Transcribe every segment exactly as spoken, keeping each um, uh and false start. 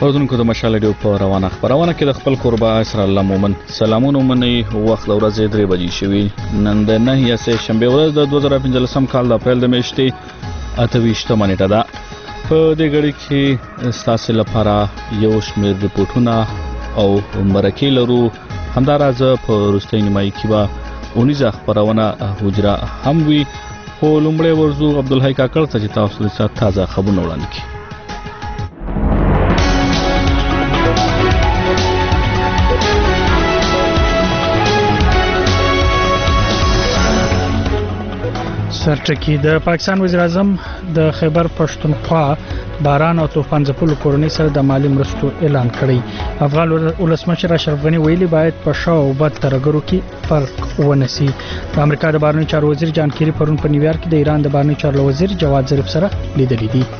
اوردونکو د مشال ډیو په روانه خبرونه کې د خپل قربا اسر الله مومن سلامونه مني وخت د ورځې درې بجې شوي نن د نه یا سه شنبه ورځ د دوه زره پنځلسم کال د اپریل د میاشتې اته ویشتمه نیټه ده. په دې غړي کې ستاسو لپاره یو شمېر ریپورتونه او مرکې لرو. همداراز په وروستۍ نیمایي کې به اونیزه خبرونه حجره هم وي. خو لومړی ورزو عبدالحی کاکړ ته چې تاسو ته تازه خبرونه وړاندې کړي. سرټکی د پاکستان وزیر اعظم د خیبر پښتونخوا باران او طوفان ځپلو کورنۍ سره د مالی مرستو اعلان کړی. افغان ولسمشر اشرف غنی ویلي باید په شا او بد ترګرو کې فرق ونسی. د امریکا د بهرنیو چارو وزیر جان کیری پرون په نیویارک کې د ایران د بهرنیو چارو وزیر جواد ظریف سره لیدلې دي.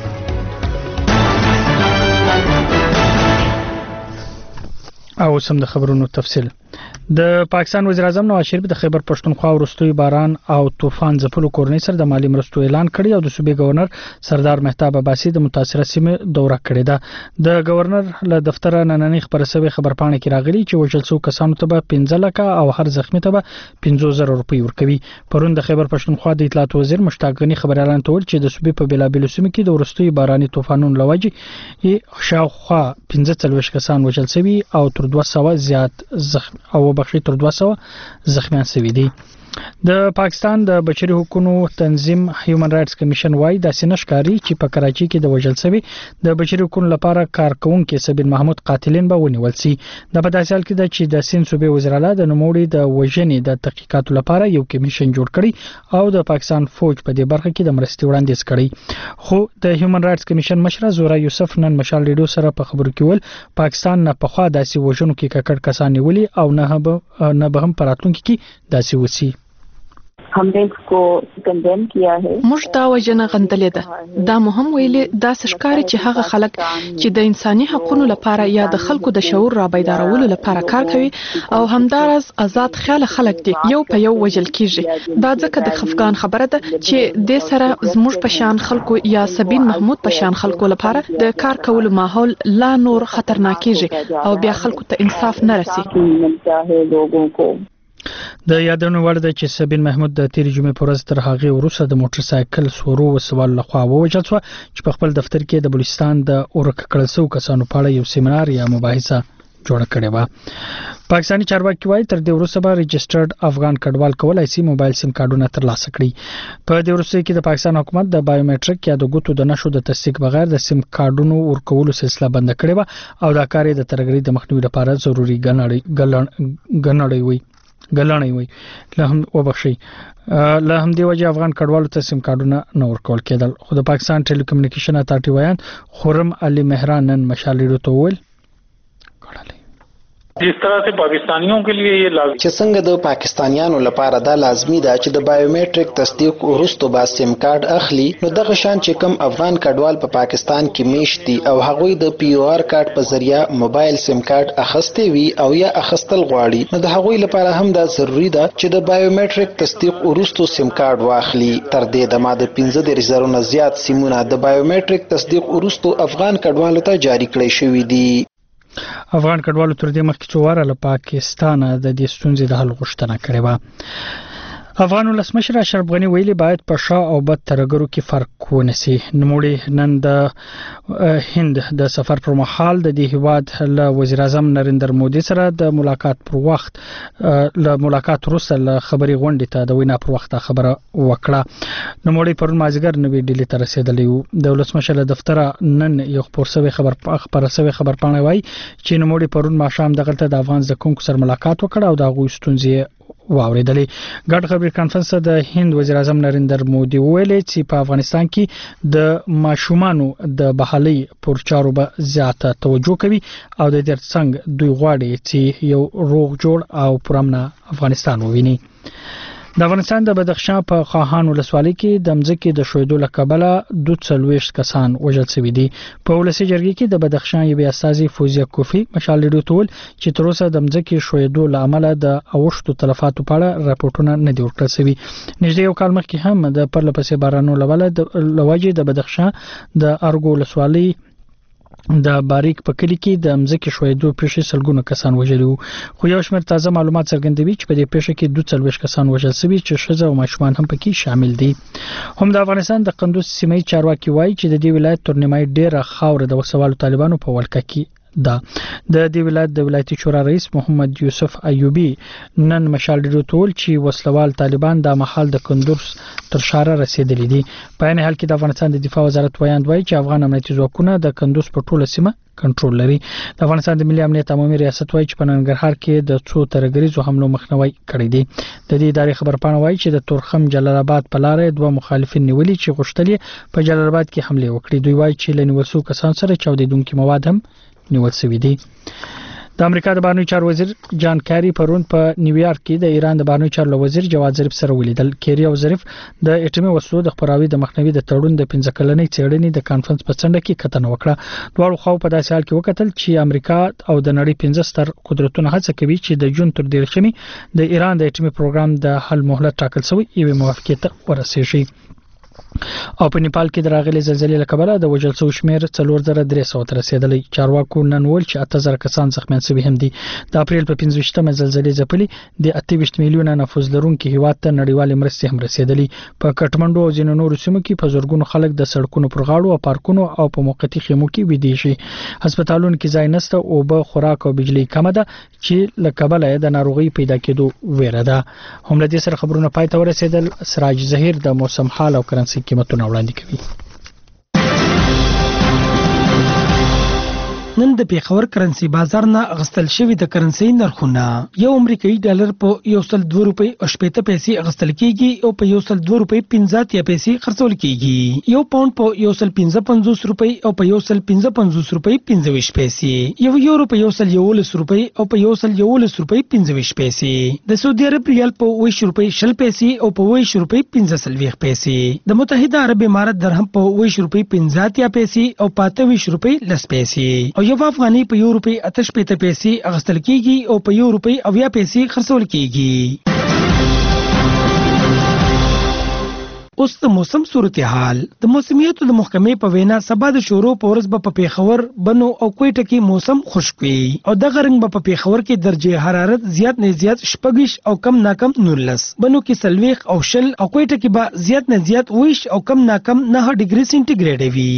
او سم د خبرونو تفصیل. د پاکستان وزیر اعظم نواز شریف د خیبر پښتونخوا وروستي باران او طوفان ځپلو کورنۍ سره د مالی مرستو اعلان کړی او د صوبې گورنر سردار مهتاب عباسي د متاثره سیمې دوره کړې ده. د گورنر له دفتر نننۍ خبرسوي خبرپاڼه کې راغلي چې وژل شو کسانو ته به پنځه لکه او هر زخمی ته به پنځه زره روپۍ ورکوي. پرون د خیبر پښتونخوا د اطلاعات وزیر مشتاق غنی خبر اعلان کول چې د صوبې په بلابل سیمو کې د وروستي باراني طوفانونو لوجې شاوخوا پنځه څلوېښت کسان وژل شوي او تر دوه سوه زیات زخمی او بخښي تر دوه سوه زخمیان شوي دي. د پاکستان د بشري حقوقو تنظیم هیومن رائټس کمیشن وايي د سینشکاری چې په کراچي کې د وژل شوی د بشري حقوقو لپاره کارکونکو سبین محمود قاتلین به ونیول شي. د په داسې حال کې د چې د سین صوبې وزیر اعلی د نوموړي د وژنې د تحقیقاتو لپاره یو کمیشن جوړ کړي او د پاکستان فوج په دې برخه کې د مرستې وړاندیز کړي. خو د هیومن رائټس کمیشن مشر زورا یوسف نن مشال ریډیو سره په خبرو کې ول پاکستان نه په خوا داسې وژنو کې ککړ کسان نیولي او نه به نه به هم پراتونکو کې داسې وسی. हमने इसको कंडेम किया है. موږ دا وجنه غندلې ده. دا مهم ویلي دا سشکاري چې هغه خلک چې د انساني حقوقو لپاره یا د خلکو د شعور را بیدارولو لپاره کار کوي او همدارس آزاد خیال خلک دي یو په یو وجل کیږي. دا ځکه د خفقان خبره ده چې د سره زموږ په شان خلکو یا سبین محمود په شان خلکو لپاره د کار کولو ماحول لا نور خطرناک کیږي او بیا خلکو ته انصاف نه رسي. د یادونو وړ ده چې سبین محمود د تیر جمعې پر ورځ تر هغه وروسته د موټر سایکل سورو وسوال لخوا ووژل شو چې په خپل دفتر کې د بلوچستان د اورک کړل شو کسانو په اړه یو سیمینار یا مباحثه جوړ کړې و. پاکستاني چارواکي وايي تر دې وروسته به رجسټرډ افغان کډوال کولای شي موبایل سیم کارډونه ترلاسه کړي. په دې وروسته کې د پاکستان حکومت د بایومټریک یا د ګوتو د نشو د تصدیق بغیر د سیم کارډونو ورکولو سلسله بند کړې و او دا کار د ترګری د مخنیوي لپاره ضروری ګڼل وي. ګلانې وي له هم وبخشي له هم دی وجه افغان کډوالو ته سیم کارډونه نه ورکول کېدل. خو د پاکستان ټیلیکومونیکیشن اتارټي وایي خرم علي مهران نن مشال ریډیو ته ویل जिस तरह से पाकिस्तानियों के लिए ये लाजमी چې څنګه د پاکستانیانو لپاره دا لازمی ده چې د بایومټریک تصدیق وروسته با سیم کارت اخلي نو دغه شان چې کوم افغان کډوال په پاکستان کې میشتي او هغوی د پی او آر کارت په ذریعہ موبایل سیم کارت اخستې وي او یا اخستل غواړي نو د هغوی لپاره هم دا ضروری ده چې د بایومټریک تصدیق وروسته سیم کارت واخلي. تر دې د ماده پنځه دېرش زره نه زیات سیمونه د بایومټریک تصدیق وروسته افغان کډوالو ته جاری کړی شوی دي. افغان کډوالو تر دې مخکې څو واره له پاکستان د دې ستونزې د حل غوښتنه کړې و. افغان ولسمشر اشرف غنی ویلي باید په شا او بد ترګرو کې فرق ونسی. نوموړي نن د هند د سفر پر مهال د دې هیواد له وزیر اعظم نریندر مودي سره د ملاقات پر وخت له ملاقات وروسته له خبري غونډې ته د وینا پر وخت خبره وکړه. نوموړي پرون مازیګر نوې ډیلی ته رسیدلی و. د ولسمشر له دفتر نن یو خبرسوي خبر خبرسوي خبرپاڼه وایي چې نوموړي پرون ماښام دغه د افغان زکونکو سره ملاقات وکړ او د غوښتنې ستونزې واوریدلې. ګډ خبري کانفرنس د هند وزیر اعظم نریندر مودي ویلي چې په افغانستان کې د ماشومانو د بحالي پر چارو به زیاته توجه کوي او د دې څنګه دوی غواړي چې یو روغ جوړ او پرامن افغانستان وویني. د افغانستان د بدخشان په خواهان ولسوالۍ کې د مځکې د شویدو له کبله دوه څلوېښت کسان وژل شوي دي. په ولسي جرګې کې د بدخشان یوې استازي فوزیه کوفی مشال ریډیو ته ویل چې تر اوسه د مځکې شویدو له امله د اوښتو تلفاتو په اړه راپورټونه نه دي ورکړل شوي. نږدې یو کال مخکې هم د پرله پسې بارانونو له امله د لوجې د بدخشان د ارګو ولسوالۍ د باریک په کلی کې د مځکې شویدو پیښې سلګونه کسان وژلي وو خو یو شمېر تازه معلومات څرګندوي چې په دې پیښه کې دوه څلوېښت کسان وژل شوي چې ښځه او ماشومان هم پکې شامل دي هم د افغانستان د قندوز سیمې چارواکي وایي چې د دې ولایت تر نیمایي ډېره خاوره د وسوالو طالبانو په ولکه کې دا د دې ولایت د ولایتي شورا رئیس محمد یوسف ایوبی نن مشال ډیرو تول چې وسلوال طالبان د محل د کندوز تر شاره رسیدلي دي په عین حال کې د افغانستان د دفاع وزارت وایي چې افغان امنیتي ځواکونه د کندوز په ټوله سیمه کنټرول لري د افغانستان د ملي امنیت عمومي ریاست وایي چې په ننګرهار کې د څو ترګریزو حملو مخنیوي کړی دی د دې ادارې خبرپاڼه وایي چې د تورخم جلال آباد په لار دوه مخالفین نیولي چې غوښتل په جلال آباد کې حمله وکړي دوی وایي چې لنیول شو کسان سره چاودیدونکي مواد هم نیول شوی دی د امریکا د بهرنیو چارو وزیر جان کاری پرون په نیویارک کې د ایران د بهرنیو چارو وزیر جواد ظریف سره ولیدل کیری او ظریف د اټومي وسلو د خپراوي د مخنیوي د تړون د پنځه کلنۍ څېړنې د کانفرنس په څنډه کې کتنه وکړه دواړو خو په داسې حال کې وکتل چې امریکا او د نړۍ پنځه ستر قدرتونه هڅه کوي چې د جون تر دیرشمې د ایران د اټومي پروګرام د حل مهلت ټاکل شوی یوه موافقه ته ورسیږي او په نیپال کې د راغلي زلزلې له کبله د وژل شوو شمېر څلور زره درې سوه ته رسیدلی چارواکو نن ویل چې اته زره کسان زخمیان شوي هم دي د اپریل په پنځه ویشتمه زلزلې ځپلي د اته ویشت میلیونه نفوس لرونکي هیواد ته نړیوالې مرستې هم رسیدلي په کټمنډو او ځینو نورو سیمو کې په زرګونو خلک د سړکونو پر غاړو او پارکونو او په موقتي خیمو کې ویدي شي هسپتالونو کې ځای نشته او به خوراک او بجلی کمه ده چې له کبله د ناروغي پیدا کېدو ویره ده هم له دې سره خبرونه پای ته ورسېدل سراج ظهیر د موسم حال او کرنسي قیمتونه وړاندې کوي نن د پیښور کرنسي بازار نه اغستل شوی د کرنسي نرخونه یو امریکایي ډالر په یو سل دوه روپۍ او شپږ پیسې اغستل کیږي او په یو سل دوه روپۍ پنځه اتیا پیسې خرڅول کیږي یو پاوند په یو سل پنځه پنځوس روپۍ او په یو سل پنځه پنځوس روپۍ پنځه ویشت پیسې یو یورو په یو سل یولس روپۍ او په یو سل یولس روپۍ پنځه ویشت پیسې د سعودي عرب ریال په ویشت روپۍ شل پیسې او په ویشت روپۍ پنځه سلويخت پیسې د متحده عرب امارات درهم په ویشت روپۍ پنځه اتیا پیسې او په اته ویشت روپۍ لس پیسې او یو افغاني په یو روپۍ اته شپېته پیسې اغستل کیږي او په یو روپۍ اویا پیسې خرڅول کیږي اوس د موسم صورتحال د موسمیاتو د محکمې په وینا سبا د شورو په ورځ به په پیښور بنو او کوټه کې موسم خشک وي او د غرنګ به په پیښور کې درجه حرارت زیات نه زیات شپږ او کم ناکم نولس بنو کې سلويخ او شل او کوټه کې به زیات نه زیات ویش او کم ناکم نه ډیګري سنټیګریډ وي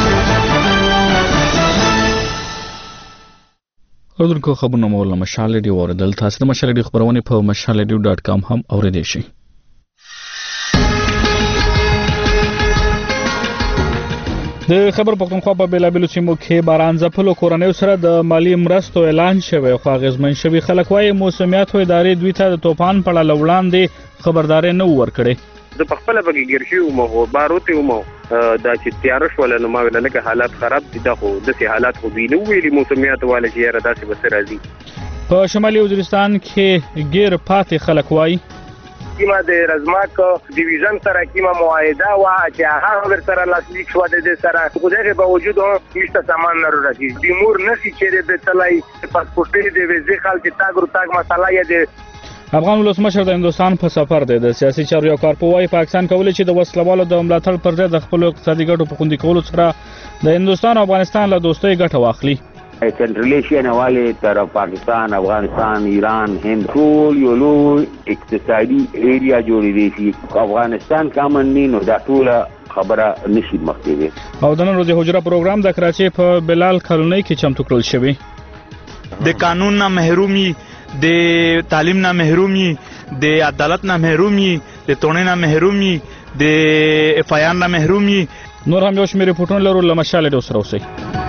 اردوونکو خبرونه مو له مشال ډیو اوریدل تاسو د مشال ډیو خبرونه په مشال ډیو ډاټ کام هم اوریدئ شئ د خبر پښتونخوا په بیلابیلو سیمو کې باران ځپلو کورنیو سره د مالی مرستو اعلان شوی خو غزمن شوی خلک وايي موسمیات ادارې دوی ته د طوفان په اړه وړاندې خبرداري نه ورکړي د خپل بګی ګرشي او مو باروته او مو دا چې تیار شول نو ما ویل لکه حالات خراب دي دغه د سي حالات خو ویلو ویلي موسمیات والا چې را داسې بس راځي په شمالي وزیرستان کې غیر پاتې خلک وايي کیما د رزماک ډیویژن سره کیما معاهده وا چې هغه ور سره لاسلیک شو د دې سره خو دغه باوجود هیڅ سامان نه راځي د مور نشي چې د تلای پاسپورت د ویزه خال چې تاګ رو تاګ مساله یې د افغان ولسمشر د هندستان په سفر دی د سیاسي چارو یو کارپوهي پاکستان کولی چې د وسلوالو د ملاتړ پر ځای د خپل اقتصادي ګټو په خوندي کولو سره د هندستان او افغانستان له دوستۍ ګټه واخلي سنټرل ایشیا نه والي تر پاکستان افغانستان ایران هند ټول یو لوی اقتصادي ایریا جوړې دي افغانستان کامن نو دا ټول خبره نشي مخکې او د نن ورځې حجره پروګرام د کراچي په بلال کالونی کې چمتو کړل شوی د قانون نه محرومي د تعلیم نه محرومي د عدالت نه محرومي د تونې نه محرومي د اف آی آر نه محرومي نور هم یو شمېر ریپورټونه لرو له مشال ډیو سره اوسئ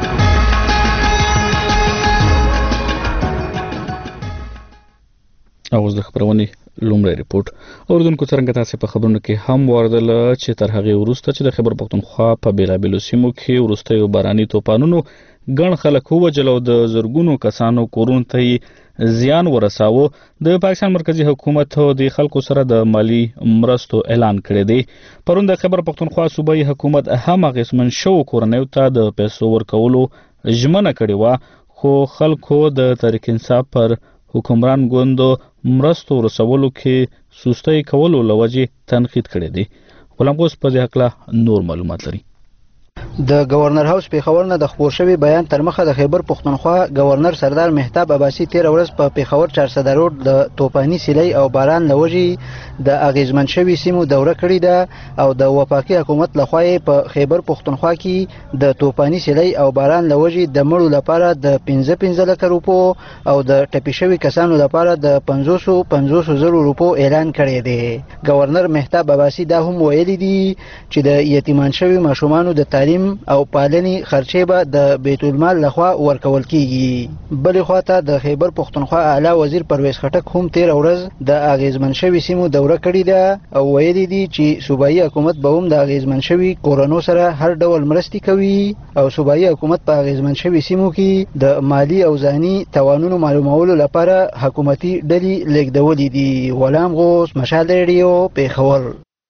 اوس د خبرونې لومړی ریپورت اوردونکو څنګه تاسو په خبرونو کې هم واردل چې تر هغه وروسته چې د خبر پښتونخوا په بیلابیلو سیمو کې وروستیو باراني طوفانونو ګڼ خلک ووجل او د زرګونو کسانو کورونو ته زیان ورساوه د پاکستان مرکزی حکومت د خلکو سره د مالی مرستو اعلان کړی دی پرون د خبر پښتونخوا صوبایي حکومت هم غسمن شو کورنیو ته د پیسو ورکولو ژمنه کړې و خو خلکو د تحریک انصاف پر حکمران ګوندو مرستو رسولو کې سستۍ کولو لوجې تنقید کړی دی غلام غوث په دې حق لا نور معلومات لري د گورنر هاوس پیښور نه د خبر شوی بیان تر مخه د خیبر پښتونخوا گورنر سردار مهتاب عباسی تیر ورځ په پیښور چارسده روډ د توپانی سیلۍ او باران لوجې د اغیزمن شوی سیمو دوره کړې ده او د وفاقي حکومت لخوا په خیبر پښتونخوا کې د توپانی سیلۍ او باران لوجې د مړو لپاره د پنځه پنځه لک روپو او د ټپي شوي کسانو لپاره د پنځوس پنځوس زرو روپو اعلان کړی دی. گورنر مهتاب عباسی دا هم ویلي دي چې د یتیمان شوي ماشومانو د تعلیم او پالنې خرچې به د بیت المال لخوا ورکول کیږي. بلې خواته د خیبر پښتونخوا اعلی وزیر پرویز خټک هم تیر ورځ د اغیزمن شوي سیمو دوره کړې ده او ویلي دي چې صوبایي حکومت به هم د اغیزمن شوي کورونو سره هر ډول مرستې کوي او صوبایي حکومت په اغیزمن شوي سیمو کې د مالی او ذهني توانونو معلومولو لپاره حکومتي ډلې لیږدولې دي. غلام غوث، مشال ریډیو، پیښور.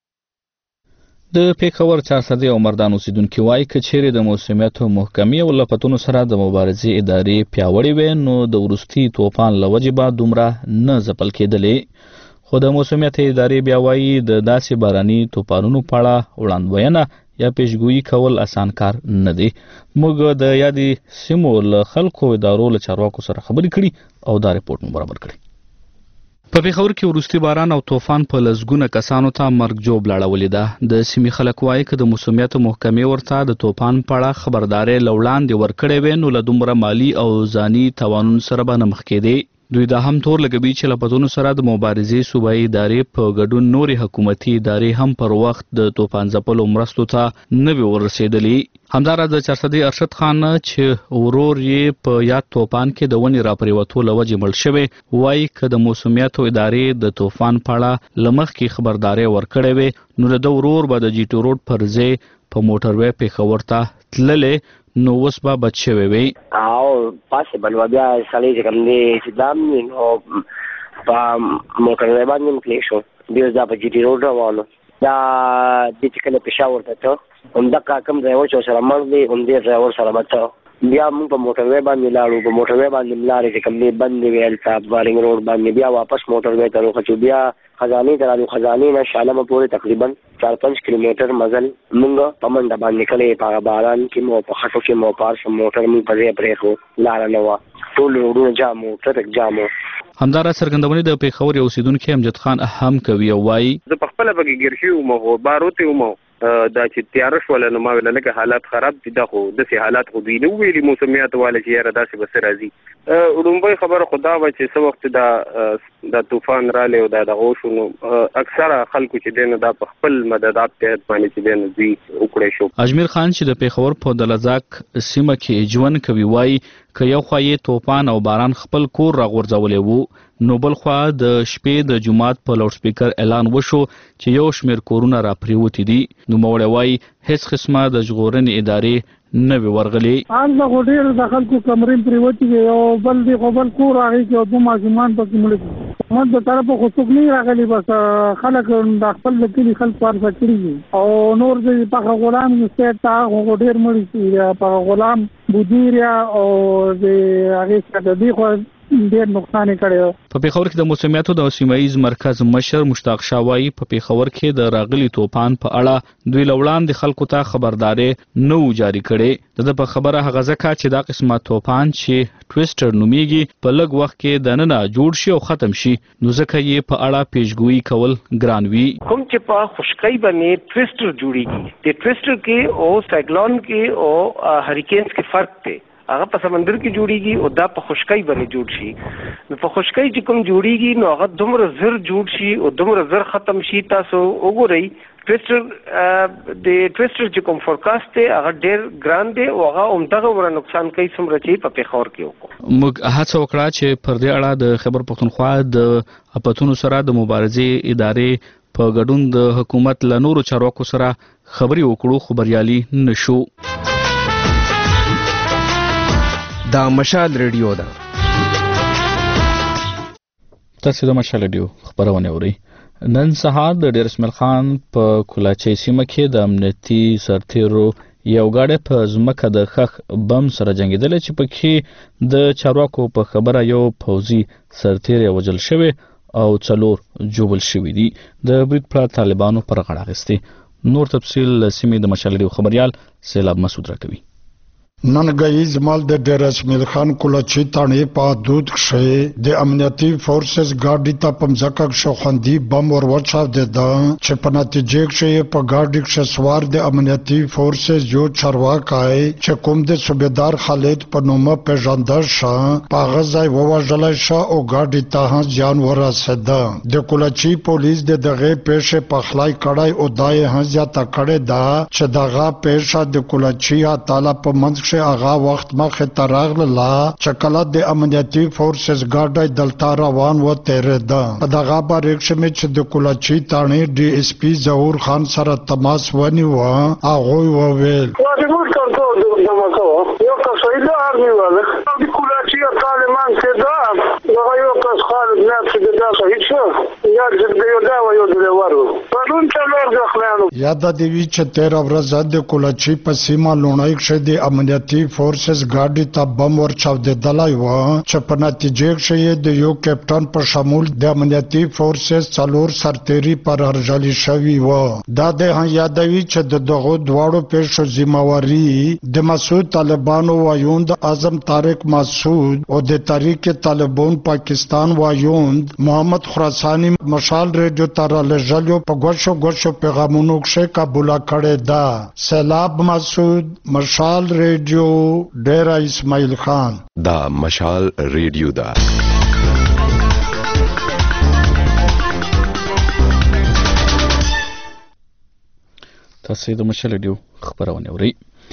د پیښور چارسده او مردان اوسیدونکو وایي چې چیرې د موسمیاتو محکمې او لپټونو سره د مبارزې ادارې پیاوړې وي نو د ورستي توپان لوجې به دومره نه ځپل کېدلې. خو د موسمیات ادارې بیا وایي د داسې باراني توپانونو په اړه وړاندوینه یا پیشګویي کول اسان کار نه دی. موږ د یادې سیمو له خلکو ادارو له چارواکو سره خبرې کړي او دا رپورټ مو برابر کړی. په پیښور کې وروستي باران او طوفان په لسګونه کسانو ته مرګ جوړ لاړولې ده. د سیمې خلک وایي چې د موسمیاتو محکمې ورته د طوفان په اړه خبرداري لوړاندې ورکړې وې نو له دومره مالی او ځاني توانونو سره به نه مخ کېدې. دوی دا هم تور لګوي چې له پتونو سره د مبارزې صوبایي ادارې په ګډون نورې حکومتي ادارې هم پر وخت د طوفان ځپلو مرستو ته نه وي ورسېدلې. همداراز د چارسدي ارشد خان چې ورور یې په یاد طوفان کې د ونې راپریوتو له وجې مړ شوی وایي که د موسمیاتو ادارې د طوفان په اړه له مخکې خبرداری ورکړی وي نو د ده ورور به د جي ټي روډ پر ځای په موټروی پیښور ته تللی نو اوس به بچ شوی وي. او پاسبل و بیا سړی چې کوم دی چې دام نو په موټروی باندې مکلی شو بیا دا په جي ټي روډ روانو دا د چې کله پېښور ته ته همدغه کوم ډرایور چې سره مړ دی همدې ډرایور سره به ته بیا موږ په موټروی باندې لاړو. په موټروی باندې ملارې چې کوم دی بند وي هلته بارینګ روډ باندې بیا واپس موټروی ته روخچو بیا خزانې ته رالو. خزانې نه شالمه پورې تقریبا چار پنځ کیلومتر مزل موږ په منډه باندې کلی په باران کې مو په خټو کې مو پارس موټر موږ په ځای پرېښو لاره نه وه ټول روډونه جام وو ټرک جام وو. همداراز څرګندونې د پیښور یو اوسیدونکي امجد خان هم کوي او وایي زه په خپله پکې ګیر شوی وم خو باروتې وم دا چې تیاره شوله نو ما ویله لکه حالات خراب دي دا خو داسې حالات خو دوی نه وویلي موسمیاتو والا چې یاره داسې به څه راځي. لومبۍ خبره خو دا وه چې څه وخت دا دا طوفان رالی او دا دغه وشو نو اکثره خلکو چې دی نو دا په خپل مددات تحت باندې چې دی نو دوی وکړی شو. اجمیر خان چې د پیښور په دلزاک سیمه کې ژوند کوي وایي که یو خوا یې طوفان او باران خپل کور راغورځولی وو نو بل خوا د شپې د جمعات په لاوډ سپیکر اعلان وشو چې یو شمېر کورونه راپریوتي دي. نوموړی وایي هیڅ قسمه د ژغورنې ادارې نه وي ورغلي. هلته خو ډېر د خلکو کمرې پریوتي دي او بل دی خو بل کور راغی چې دوه ماشومان پکې مړه دي. حکومت د طرفه خو څوک نه راغلي بس خلک د خپل د کلي خلک پارسه کړي دي او نور د پخه غلام سټ ته خو ډېر مړي دي پخه غلام بودیریا او د هغې څخه د دې خو ډېر نقصان یې کړی. په پیښور کې د موسمیاتو د سیمایي مرکز مشر مشتاق شاه وایي په پیښور کې د راغلي طوفان په اړه دوی له وړاندې خلکو ته خبرداری نه و جاري کړی. د ده په خبره هغه ځکه چې دا قسمه طوفان چې ټویسټر نومیږي په لږ وخت کې دننه جوړ شي او ختم شي نو ځکه یې په اړه پیشګویي کول ګران وي. کوم چې په خشکۍ باندې ټویسټر جوړیږي د ټویسټر کې او سایکلون کې او هریکینز کې فرق دی. هغه په سمندر کې جوړیږي او دا په خشکۍ باندې جوړ شي. نو په خشکۍ چې کوم جوړیږي نو هغه دومره زر جوړ شي او دومره زر ختم شي. تاسو وګورئ ټویسټر د ټویسټر چې کوم فورکاست دی هغه ډېر ګران دی او هغه همدغه ور نقصان کوي څومره چې په پیښور کې وکړو. موږ هڅه وکړه چې پر دې اړه د خیبر پښتونخوا د اپتونو سره د مبارزې ادارې په ګډون د حکومت له نورو چارواکو سره خبرې وکړو خو بریالي نشو. دا مشال ریډیو ده. تاسو د مشال ریډیو خبرونه اورئ. نن سهار د ډیر اسماعیل خان په کولاچي سیمه کې د امنیتي سرتیرو یو ګاډی په ځمکه د خخ بم سره جنګېدلی چې پکې د چارواکو په خبره یو پوځي سرتیر وژل شوی او څلور جوړل شوي دي. د برید پر طالبانو پر غاړه اخیستي. نور تفصیل سیمې د مشال ریډیو خبريال سیلاب مسعود راکوي. نن غیز مال د ډیر اسمیل خان کولچی تانی په حدود کې د امنیتي فورسز ګاډي ته پمځکه شوخندي بم ور وچاو د چې په نتیجه کې په ګاډي کې سوار د امنیتي فورسز یو چارواکای چې کوم د صوبیدار خالد په نومه پیژندل شو په غزای وواجل شو او ګاډي ته ځان ورسېده. د کولچی پولیس د دغه پېښه په خلای کړای او دای هزیا تا کړه دا چې دغه پېښه د کولچی تعالی په منځ آغا وخت مخه تراغله چکلا د امنیتي فورسز ګاډي دلتا روان و تیرې ده. دغه بار رښمه چې د کولچی تانی ډي اس پی ظهور خان سره تماس ونی و هغه و ویل واجبور کنټرول د دماکو یو کس ایله ارمي ولا د کولچی طالبان کې دا هغه یو کس خالد نه چې دا صحیح شو یا د یو دا و یو د ورو پرون چې لور ځخلانو یاد د وی چې تیر ورځ د کولچی په سیمه لونای کې د امنیتي فورسز ګاډي ته بم ورچاو د دلای و چې په نتیجه کې د یو کپټن په شمول د امنیتي فورسز څلور سرتيري پر هرجالي شوی و. دا د یادوي چې د دغه دواړو پېښو ذمہواری د مسعود طالبانو وایوند اعظم طارق مسعود او د تحریک طالبان پاکستان وایوند محمد خراسانی مشال ریډیو تر لجلو په غوښو غوښو پیغامونو کې قبول کړي دا. سیلاب مسعود مشال ریډیو ډیرا اسماعیل خان. دا مشال ریډیو دا تاسو د مشال ریډیو خبرونه اورئ.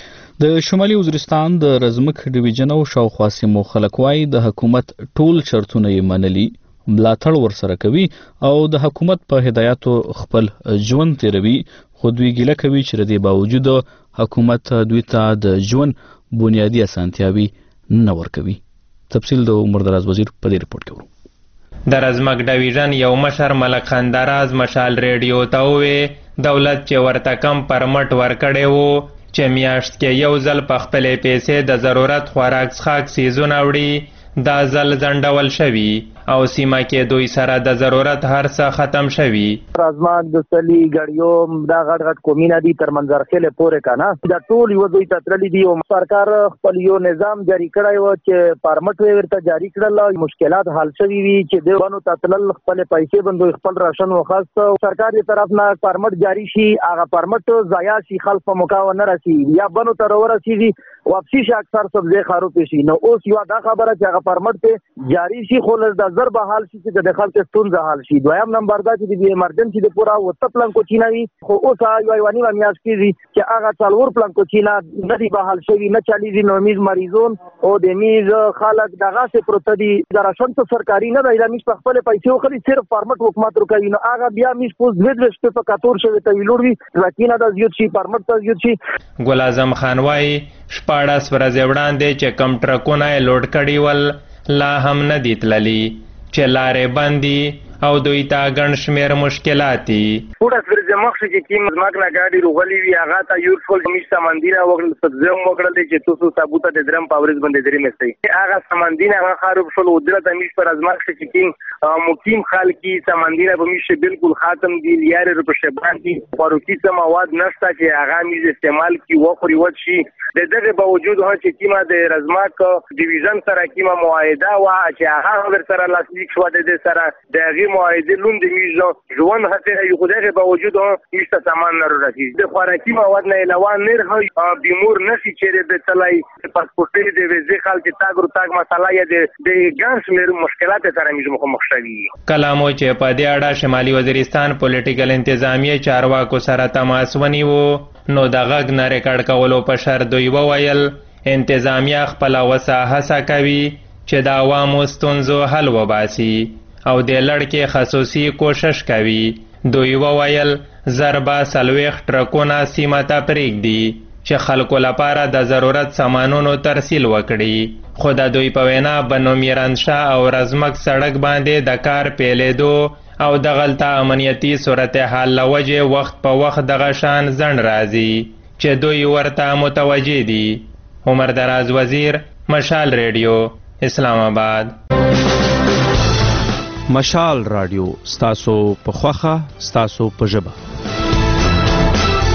د شمالي وزیرستان د رزمک ډیویژن او شاوخوا سیمو خلک وايي د حکومت ټول شرطونه یې منلي، ملاتړ ورسره کوي او د حکومت په هدایاتو خپل ژوند تیروي، خو دوی ګیله کوي چې د دې باوجود حکومت دوی ته د ژوند بنیادی اسانتیاوي نه ورکوي. تفصیل د عمر دراز وزیر په دې رپورت کې ورو. د رزمک ډیویژن یو مشر ملک خندراز مشال ریډیو ته وې دولت چې ورته کم پرمټ ورکړی وو چې میاشت کې یو ځل په خپلې پیسې د ضرورت خوراک څښاک سیزونه وړي دا ځل ځنډول شوي او سیمه کې دوی سره د ضرورت هر څه ختم شوي. رازماک د سلی غړیو دا غټ غټ کومینه دي تر منځرخیله پورې کنه دا ټول یو دوی ته ترلي دي او سرکار خپل یو نظام جاری کړی و چې پرمټ ورته جاری کړل، مشکلات حل شوي وي چې د ونو تتلل خپل پیسې بندوي خپل راشن وخاست سرکار دی طرف نه پرمټ جاری شي هغه پرمټ ضایع شي خلک په مکاو نه راسي یا بنو تر ورسیږي واپسی شي اکثر سبزی خارو پېشي. نو اوس یو دا خبره چې هغه پرمټ ته جاری شي خو د ضرب حال شي چې د خلک ستونزه حل شي. دویم نمبر دا چې د ایمرجنسي د پورا وته پلان کوچینوي خو اوس یو یوانی میاش کیږي چې هغه څلور پلان کوچینا نه دی بحال شوی نه چالیږي نو میز مریضون او د میز خلک دغه څه پروت دي د راشن ته سرکاري نه دی د میز په خپل پیسې خو صرف پرمټ حکومت ورکوي نو هغه بیا میز پوز د وشته په کاتور شوی ته ویلوړي راکینه د زیات شي پرمټ ته زیات شي. ګل اعظم خان وايي شپاړس ورځې وړاندې چې کم ټرکونه یې لوډ کړي ول لا هم نه دي تللي چې لارې بندي او دوی ته ګڼ شمېر مشکلات دي. ټوله فرض مخکې چې کوم ځمک نه ګاډي روغلي وي هغه ته یو ټول مش سمندینه وګړل سبزم وګړل چې تاسو ثابت د درم پاورز باندې درې مستي هغه سمندینه هغه خراب شول او د مش پر ازمک چې کوم مقیم خلکي سمندینه به مش بالکل ختم دي لیار په شبان دي فاروقي څه مواد نشته چې هغه میز استعمال کی وخوري ود شي. د دغه باوجود هم چې کیمه د رزمک ډیویژن سره کیمه معاهده وا چې هغه ور سره لاسلیک شو د سره د معاهده لوند میزو ژوند هڅه یو خدای باوجود هیڅ سامان نه راځي د خوراکي مواد نه علاوه نه بیمور نشي چې د تلای پاسپورت دی ویزه خلک تاګ رو تاګ مساله یې د ګانس مېر مشکلات سره میزو مخ شوي. کلامو چې په دې اړه شمالي وزیرستان پولیټیکل انتظامیه چارواکو سره تماس ونیو نو د غږ نه ریکارډ کولو په شرط دوی وویل انتظامیه خپل وسه هڅه کوي چې د عوامو ستونزو حل وباسي او د لړکې خصوصي کوشش کوي. دوی وویل ضربه څلوېښت ټرکونه سیمه ته پرېږدي چې خلکو لپاره د ضرورت سامانونو ترسیل وکړي خو د دوی په وینا بنو میرانشاه او رزمک سړک باندې د کار پیلېدو او دغلته امنیتي صورتحال له وجې وخت په وخت دغه شان ځنډ راځي چې دوی ورته متوجه دي. عمر دراز وزیر مشال ریډیو اسلام آباد. مشال رادیو ستاسو په خوخه ستاسو په ژبه.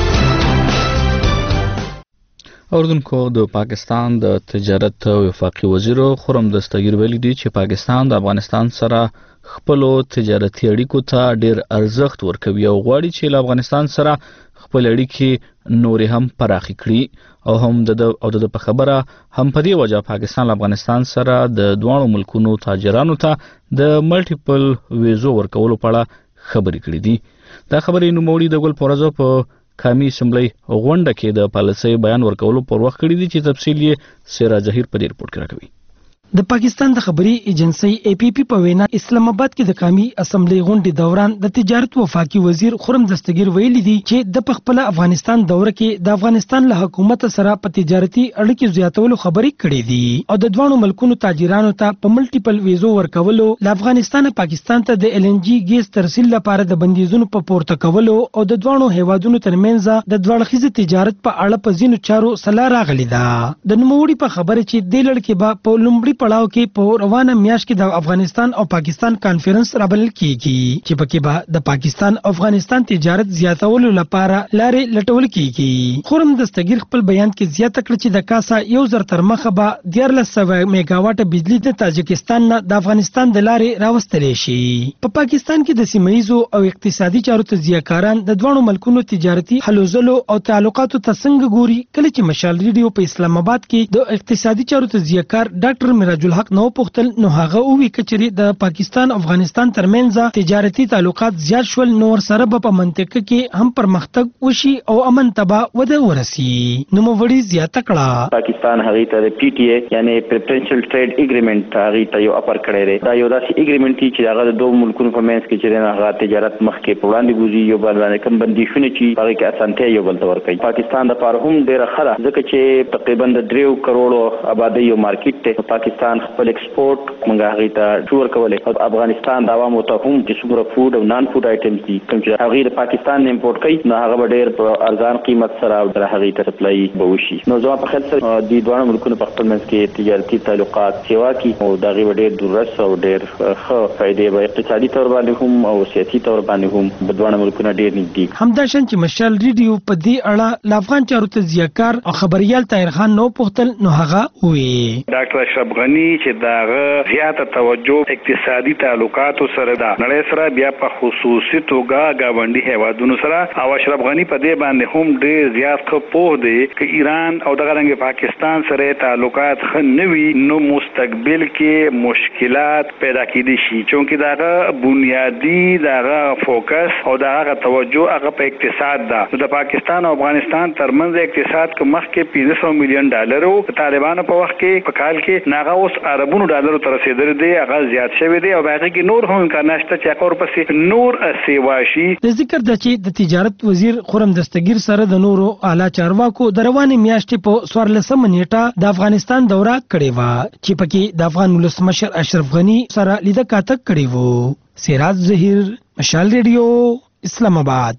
اوردونکو د پاکستان د تجارت او وفاقي وزیر خرم دستگیر ویلي دی چې پاکستان د افغانستان سره خپل تجارتي اړیکو ته ډیر ارزښت ورکوي او غواړي چې له افغانستان سره خپل اړیکې نورې هم پراخې کړي او هم د او د په خبره هم په دې وجه پاکستان له افغانستان سره د دوه ملکونو تاجرانو ته د ملټیپل ویزو ورکولو په اړه خبرې کړې دي. دا خبرې نوموړي د ګل پورزو په قومي اسمبلی غونډه کې د پالیسۍ بیان ورکولو پر وخت کړی دي چې تفصیل یې سراج ظهیر په دې رپورټ کې راکوي. د پاکستان د خبري ایجنسی ای پی پی په وینا اسلام آباد کې د قومي اسمبلی غونډې دوران د تجارت وفاقي وزیر خرم دستگیر ویلي دي چې د خپل افغانستان دوره کې د افغانستان له حکومت سره په تجارتي اړیکې زیاتولو خبرې کړې دي او د دوه ملکونو تاجرانو ته په ملټیپل ویزو ورکولو له افغانستان پاکستان ته د ال ان جی ګیس ترسیل لپاره د بندیزونو په پورته کولو او د دوه هیوادونو ترمنځ د دوړخیز تجارت په اړه په ځینو چارو سلا راغلي ده. د نوموړي په خبره چې د لړ کې به په لومړي پړاو کې په روانه میاشت کې د افغانستان او پاکستان کانفرنس رابلل کیږي چې پکې به د پاکستان او افغانستان تجارت زیاتولو لپاره لارې لټول کیږي. خرم دستگیر خپل بیان کې زیاته کړ چې د کاسا یو زر تر مخه به دیارلس سوه میگاواټ بجلی د تاجکستان نه د افغانستان د لارې راوستل شي. په پا پاکستان کې د سیمه‌یزو او اقتصادي چارو تجزیه‌کاران د دوه ملکونو تجارتي حلوزلو او تعلقاتو ته څنګه ګوري کله چې مشال ریډیو په اسلام آباد کې د اقتصادي چارو تجزیه‌کار ډاکټر میراج الحق نو پختل نو هغه او وی کچري د پاکستان افغانستان ترمنځ تجارتي تعلقات زیات شول نور سره په منطقه کې هم پرمختګ وشي او امن تبا وده ورسي. نو موړي زیاته کړه پاکستان هغه ته پی ټی ای یعنی پریفرنشل ټریډ اګریمنت هغه ته یو اپر کړی دی. دا یو داسې اګریمنت چې هغه د دوه ملکونو په منځ کې چې هغه تجارت مخکې په وړاندې بوزي یو بل باندې کوم بندیشونه چې هغه کې اسانتیا یو بل تور کوي. پاکستان د پاره هم ډیره خره ځکه چې تقریبا د دریو کروڑو آبادی یو مارکیټ ته پاکستان خپل ایکسپورټ موږ هغه ته جوړ کولای او افغانستان د عوامو ته هم چې څومره فود او نان فود آیټمز دي کوم چې هغه د پاکستان نه امپورټ کوي نو هغه ډیر په ارزان قیمت سره او د هغه ته سپلای به وشي. نو زما په خیال سره د دوه ملکونو په خپل منځ کې تجارتي تعلقات سیوا کی او دغه ډیر دورس او ډیر ښه فائدې به اقتصادي تور باندې هم او سیاسي تور باندې هم د دوه ملکونو ډیر نږدې. همداشان چې مشال ریډیو په دې اړه د افغان چارو تجزیه‌کار او خبريال طاهر خان نو پختل نو هغه وی ډاکټر اشرف غنی چې داغه زیاته توجه اقتصادي تعلقاتو سره ده نړۍ سره بیا په خصوصي توګه گاونډي هیوادونو سره او اشرف غنی په دې باندې هم ډیر زیات ښه پوه دی چې ایران او دغه رنګ پاکستان سره تعلقات ښه نه وي نو مستقبل کې مشکلات پیدا کېدي شي چونکه دغه بنیادی دغه فوکس او دغه توجه هغه په اقتصاد ده. د پاکستان او افغانستان ترمنځ اقتصاد کې مخکې پنځه سوه میلیون ډالر او طالبانو په وخت کې په کال کې ناغه اوس اربونو ډالر تر رسیدل دي هغه زیات شوی دی او هغه کې نور هم امکانات شته چې هغه ورپسې نور سیوا شي. د ذکر د چې د تجارت وزیر خرم دستگیر سره د نورو اعلی چارواکو د روانې میاشتې په څوارلسمه نیټه د افغانستان دوره کړې وه چې پکې د افغان ولسمشر اشرف غنی سره لیده کاتک کړی وو. سراج ظهیر مشال ریډیو اسلام آباد.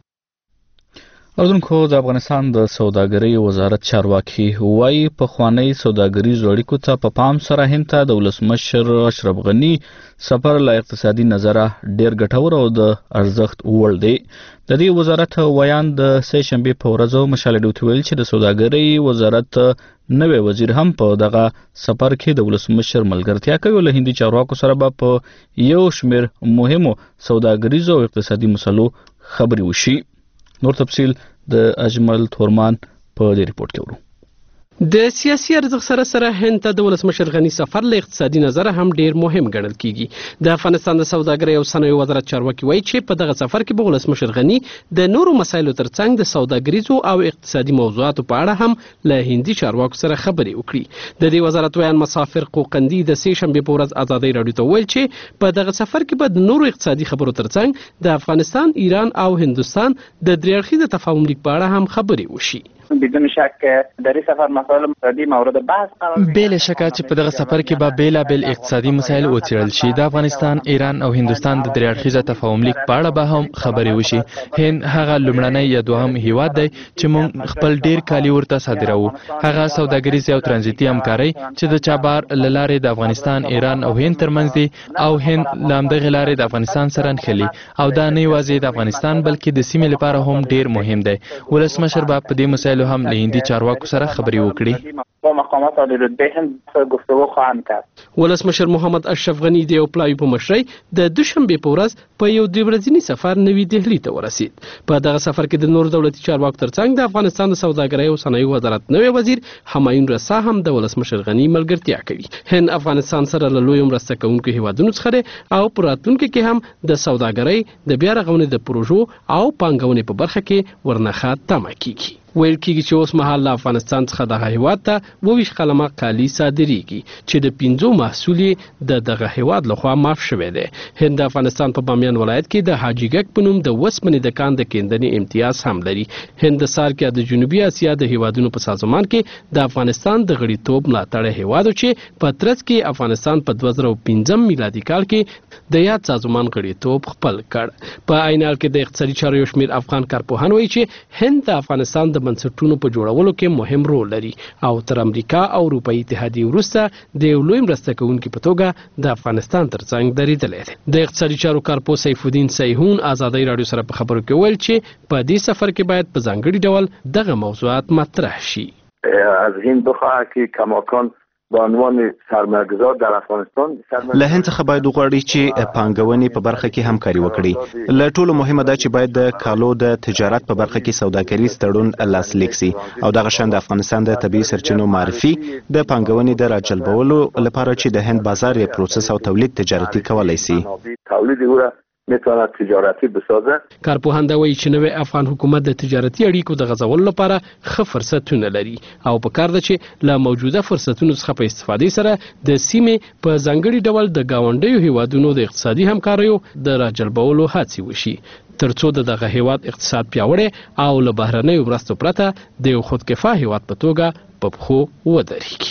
اردوونکو د افغانستان د سوداګرۍ وزارت چارواکي وایي پخوانی سوداګریزو اړیکو ته په پام سره هند ته د ولسمشر اشرف غني سفر له اقتصادي نظره ډیر ګټور او د ارزښت وړ دی. د دې وزارت ویان د سې شنبې په ورځ مشال ډیوټ ویل چې د سوداګرۍ وزارت نوې وزیر هم په دغه سفر کې د ولسمشر ملګرتیا کوي او له هندي چارواکو سره به په یو شمېر مهمو سوداګریزو او اقتصادي مسلو خبرې وشي. نور تفصیل د اجمل تورمان په دې ریپورت کې ورو. د سیاسي ارزښت سره سره هند ته د ولسمشر غني سفر له اقتصادي نظره هم ډیر مهم ګڼل کیږي. د افغانستان د سوداګرۍ او صنایعو وزارت چارواکي وایي چې په دغه سفر کې به ولسمشر غني د نورو مسایلو ترڅنګ د سوداګریزو او اقتصادي موضوعاتو په اړه هم له هندي چارواکو سره خبرې وکړي. د دې وزارت ویان مسافر قوقندي د سې شنبې په ورځ ازادۍ راډیو ته ویل چې په دغه سفر کې به د نورو اقتصادي خبرو ترڅنګ د افغانستان، ایران او هندوستان د درې اړخیز تفاهم لیک په اړه هم خبرې وشي. بدون شک در سفر مسائل اقتصادی مورد بحث قرار گرفت. بلا شک چې په دغه سفر کې به بیلابل اقتصادي مسایل وڅېړل شي. د افغانستان، ایران او هندوستان د درې اړخیزه تفاهم لیک په اړه به هم خبرې وشي. هند هغه لومړنی یا دوهم هیواد دی چې موږ خپل ډیر کالي ورته صادروو. هغه سوداګریزي او ترانزیتي همکاري چې د چابهار له لارې د افغانستان، ایران او هند ترمنځ دی او هند له همدغې لارې د افغانستان سره نښلي او دا نه یوازې د افغانستان بلکې د سیمې لپاره هم ډیر مهم دی. ولسمشر به په دې مسایلو مسایلو هم له هندي چارواکو سره خبرې وکړي. با مقامات عالی رتبه هند گفتگو خواهند کرد. ولسمشر محمد اشرف غنی د یو پلاوی په مشرۍ د دوشنبه په ورځ په یو دوه ورځنی سفر نوی دهلی ته ورسید. په دغه سفر کې د نور دولتي چارواکو ترڅنګ د افغانستان د سوداګرۍ او صنایعو وزارت نوی وزیر همایون رسا هم د ولسمشر غنی ملګرتیا کوي. هند افغانستان سره له لوی مرسته کوونکو هیوادونو څخه او په راتلونکي کې هم د سوداګرۍ د بیا رغونې د پروژو او پانګونې په برخه کې ورنخه تمه کیږي. ویل کېږي چې اوس مهال له افغانستان څخه دغه هیواد ته اوویشت قلمه کالي صادریږي چې د پنځو محصول د دغه هیواد لخوا معاف شوی دی. هند د افغانستان په بامیان ولایت کې د حاجي ګک په نوم د وسپنې د کان د کیندنې امتیاز هم لري. هند د سارکیا د جنوبي اسیا د هیوادونو په سازمان کې د افغانستان د غړیتوب ملاتړ هیواد چې په ترڅ کې افغانستان په دوه زره پنځم میلادي کال کې د یاد سازمان غړیتوب خپل کړ. په عین حال کې د اقتصادي چارو یو شمېر افغان کارپوهان وایي چې هند د افغانستان د بنسټونو په جوړولو کې مهم رول لري او تر امریکا او اروپאי اتحادیې وروسته د یو لوی مرسته کوونکي په توګه د افغانستان ترڅنګ درېدلی دی. د اقتصادي چارو کارپوه سیف الدین سیحون ازادۍ راډیو سره په خبرو کې ویل چې په دې سفر کې باید په ځانګړي ډول دغه موضوعات مطرح شي. از هند بخواهد که کماکان به عنوان سرمایه‌گذار در افغانستان له هند څخه باید وغواړي چې پانګونې په برخه کې همکاري وکړي. له ټولو مهمه ده چې باید د کالو د تجارت په برخه کې سوداګریز تړون لاسلیک سي او دغه شان د افغانستان د طبیعي سرچینو معرفي د پانګونې د راجلبولو لپاره چې د هند بازار یې پروسس او تولید تجارتي کولای سي. تولید او میتواند تجارتی بسازه. کارپوهان دا وایي چې نوی افغان حکومت د تجارتي اړیکو د غځولو لپاره ښه فرصتونه لري او په کار ده چې له موجوده فرصتونو څخه په استفادې سره د سیمې په ځانګړي ډول د ګاونډیو هیوادونو د اقتصادي همکاریو د راجلبولو هڅې وشي ترڅو د دغه هیواد اقتصاد پیاوړی او له بهرنیو مرستو پرته د یو خودکفا هیواد په توګه په پښو ودرېږي.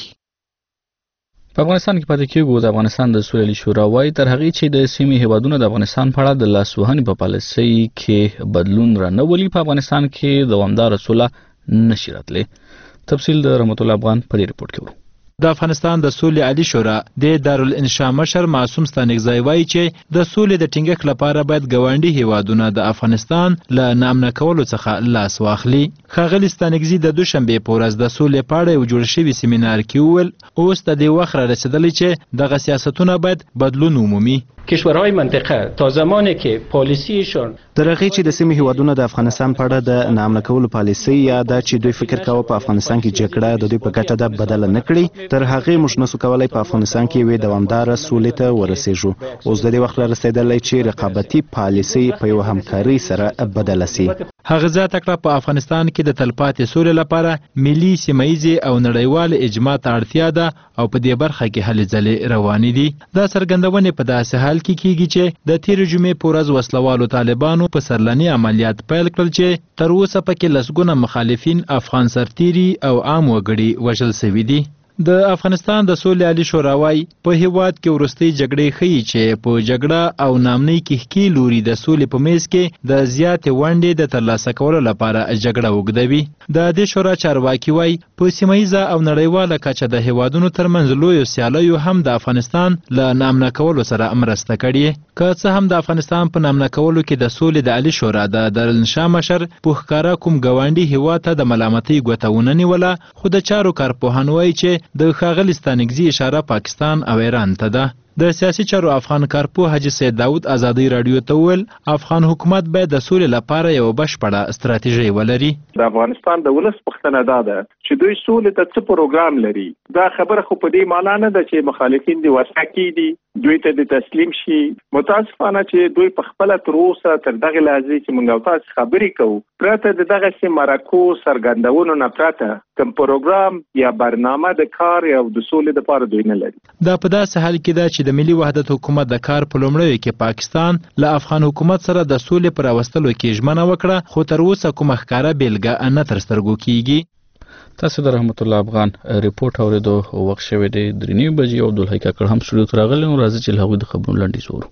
په افغانستان کې پاتې کېږو د افغانستان د سولې شورا وايي تر هغې چې د سیمې هیوادونو د افغانستان په اړه د لاسوهنې په پالیسۍ کې بدلون رانهولي په افغانستان کې دوامداره سوله نشي راتلی. تفصیل د رحمت الله افغان په دې رپورټ کې ورو. د افغانستان د سولې عالی شورا د دارالانشا مشر معصوم ستانکزی وایي چې د سولې د ټینګښت لپاره باید ګاونډي هیوادونه د افغانستان له نامنه کولو څخه لاس واخلي. ښاغلي ستانکزي د دوشنبې په ورځ د سولې په اړه یو جوړ شوي سیمینار کې وویل اوس د دې وخت را رسېدلی چې دغه سیاستونه باید بدلون ومومي. کشورهای منطقه تا زمانی که پالیسیشون تر هغې چې د سیمې هیوادونه د افغانستان په اړه د نامنه کولو پالیسۍ یا دا چې دوی فکر کاوه په افغانستان کې جګړه د دوی په ګټه ده بدله نه کړي تر هغې موږ نسو کولی په افغانستان کې یوې دوامداره سولې ته ورسېږو. اوس د دې وخت را رسېدلی چې رقابتي پالیسۍ په یو همکارۍ سره بدله سي. هغه زیاته کړه په افغانستان کې د تلپاتې سولې لپاره ملي سیمهییزې او نړیوال اجماع ته اړتیا ده او په دې برخه کې هلې ځلې روانې دي. دا څرګندونې په داسې حال کې کیږي چې د تېرې جمعې په ورځ وسلوالو طالبانو په سرلني عملیات پیل کړل چې تر اوسه پکې لسګونه مخالفین افغان سرتیري او عام وګړي وژل شوي دي. د افغانستان د سولې عالی شورا وايي په هیواد کې وروستۍ جګړې ښیي چې په جګړه او نامنۍ کښکي لوري د سولې په میز کې د زیاتې ونډې د ترلاسه کولو لپاره جګړه اوږدوي. د دې شورا چارواکي وايي په سیمهییزه او نړیواله کچه د هیوادونو ترمنځ لویو سیالیو هم د افغانستان له نامنه کولو سره مرسته کړې. که څه هم د افغانستان په نامنه کولو کې د سولې د عالی شورا د دارالانشا مشر په ښکاره کوم ګاونډي هیواد ته د ملامتۍ ګوته ونه نیوله خو د چارو کارپوهان وايي چې د ښاغلي ستانکزي اشاره پاکستان او ایران ته ده. د سیاسي چارو افغان کارپوه حاجي سید داود ازادۍ راډیو ته وویل افغان حکومت باید د سولې لپاره یو بشپړه ستراتیژي ولري. د افغانستان د ولس پوښتنه دا ده چې دوی سولې ته څه پروګرام لري. دا خبره خو په دې معنا نه ده چې مخالفین دي وسع کیدي دوی ته د تسلیم شي. متاسفانه چې دوی په خپل تر اوسه تر دغه لحظې چې موږ تاسو خبرې کوو پرته د دغه سیم مرکو سرګندونو نه پرته کوم پروګرام یا برنامه د کار او د سولې لپاره دوی نه لري. دا په داسې حال کې ده چې د ملي وحدت حکومت د کار په لومړیو کې پاکستان له افغان حکومت سره د سولې پر راوستلو کې ژمنه وکړه خو تر اوسه کومه ښکاره بیلګه نه تر سترګو کیږي. تاسو د رحمت الله افغان ریپورت اوریدو وخت شوی دی درې نیمې بجې او عبدالحی کاکړ هم سټوډیو ته راغلی نو راځي چې له هغوی د خبرونو لنډیز وورو.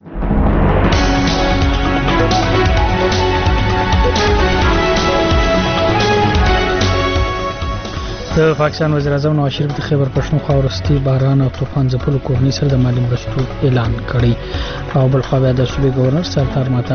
د پاکستان وزیر اعظم نواز شریف د خیبر پښتونخوا وروستي باران او طوفان ځپلو کورنۍ سره د مالي مرستو اعلان کړی او بل خو بیا د صوبې گورنر سردار مهتاب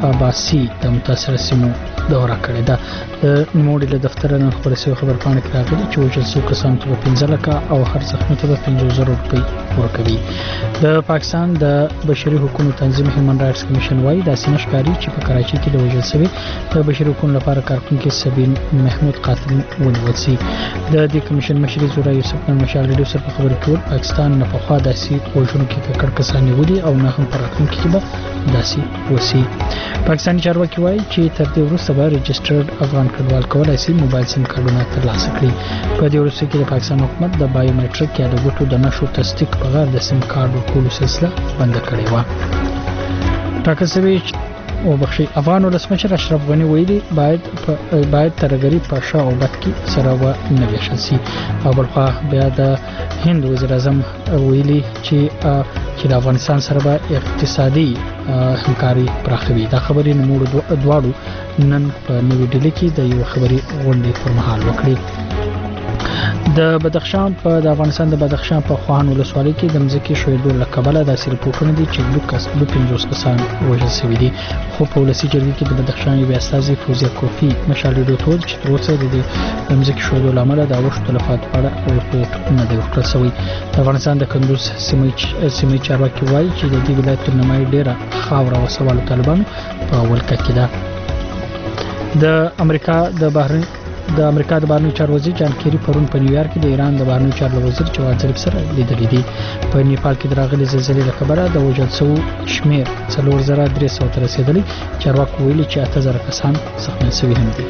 عباسي د متاثر سیمو دوره کړې ده. د نوموړي له دفتر نه خبرې شوې خبر پاڼه کې راغلي چې وژل شوي کسانو ته به پنځه لکه او هر زخمي ته به پنځوس زره روپۍ ورکوي. د پاکستان د بشري حقوقو تنظیم هیومن رائټس کمیشن وايي داسې نه ښکاري چې په کراچۍ کې د وژل شوي د بشري حقوقو لپاره کارکونکي سبین محمود قاتل ونیول شي. د دې کمیشن مشر زورا یوسف نن مشال ریډیو سره په خبرې کې پاکستان نه پخوا داسې وژونکو کې ککړ کسان نیولي او نه هم په راتلونکي کې به داسې وسی. پاکستاني چارواکي وايي چې تر دې وروسته به رجسټرډ افغان کډوال کولای شي موبایل سیم کارډونه ترلاسه کړي. په دې وروسته کې د پاکستان حکومت د بایومټریک یا د ګوتو د نښو تصدیق بغیر د سیم کارډ ورکولو سلسله بنده کړې وه. ټاکل شوي او بخشي افغان ولسمشر اشرف غنی ویلي باید باید ترګری په شا او بد کې سره و نه ویشل شي. او بلخوا بیا د هند وزیر اعظم ویلي چې چې د افغانستان سره به اقتصادي همکاري پراخوي. دا خبرې نوموړو دواړو نن په نوې ډیلي کې د یو خبري غونډې پر مهال وکړي. د بدخشان په د افغانستان د بدخشان په خوان ولسوالۍ کې د مځکې شویدو له کبله داسې رپورټونه دي چې دوه کس دوه پنځوس کسان وژل شوي دي. خو په ولسي جرګې کې د بدخشان یو استازي فوزیه کوفی مشال ریډیو ته وویل چې تر اوسه د دې مځکې شویدو له امله د اوښتو تلفاتو په اړه رپورټ نه دی ورکړل شوی. د افغانستان د کندوز سیمې چارواکي وایي چې د دې ولایت تر نیمایي ډېره خاوره وسوالو طالبانو په ولکه کې ده. د امریکا د بهرني د امریکا د بهرنیو چارو وزیر جان کیری پرون په نیویارک کې د ایران د بهرنیو چارو وزیر جواد ظریف سره لیدلې دي. په نیپال کې د راغلي زلزلې له کبله د وژل شوو شمیر څلور زره درې سوه ته رسېدلی. چارواکو ویلي چې اته زره کسان زخمي شوي هم دي.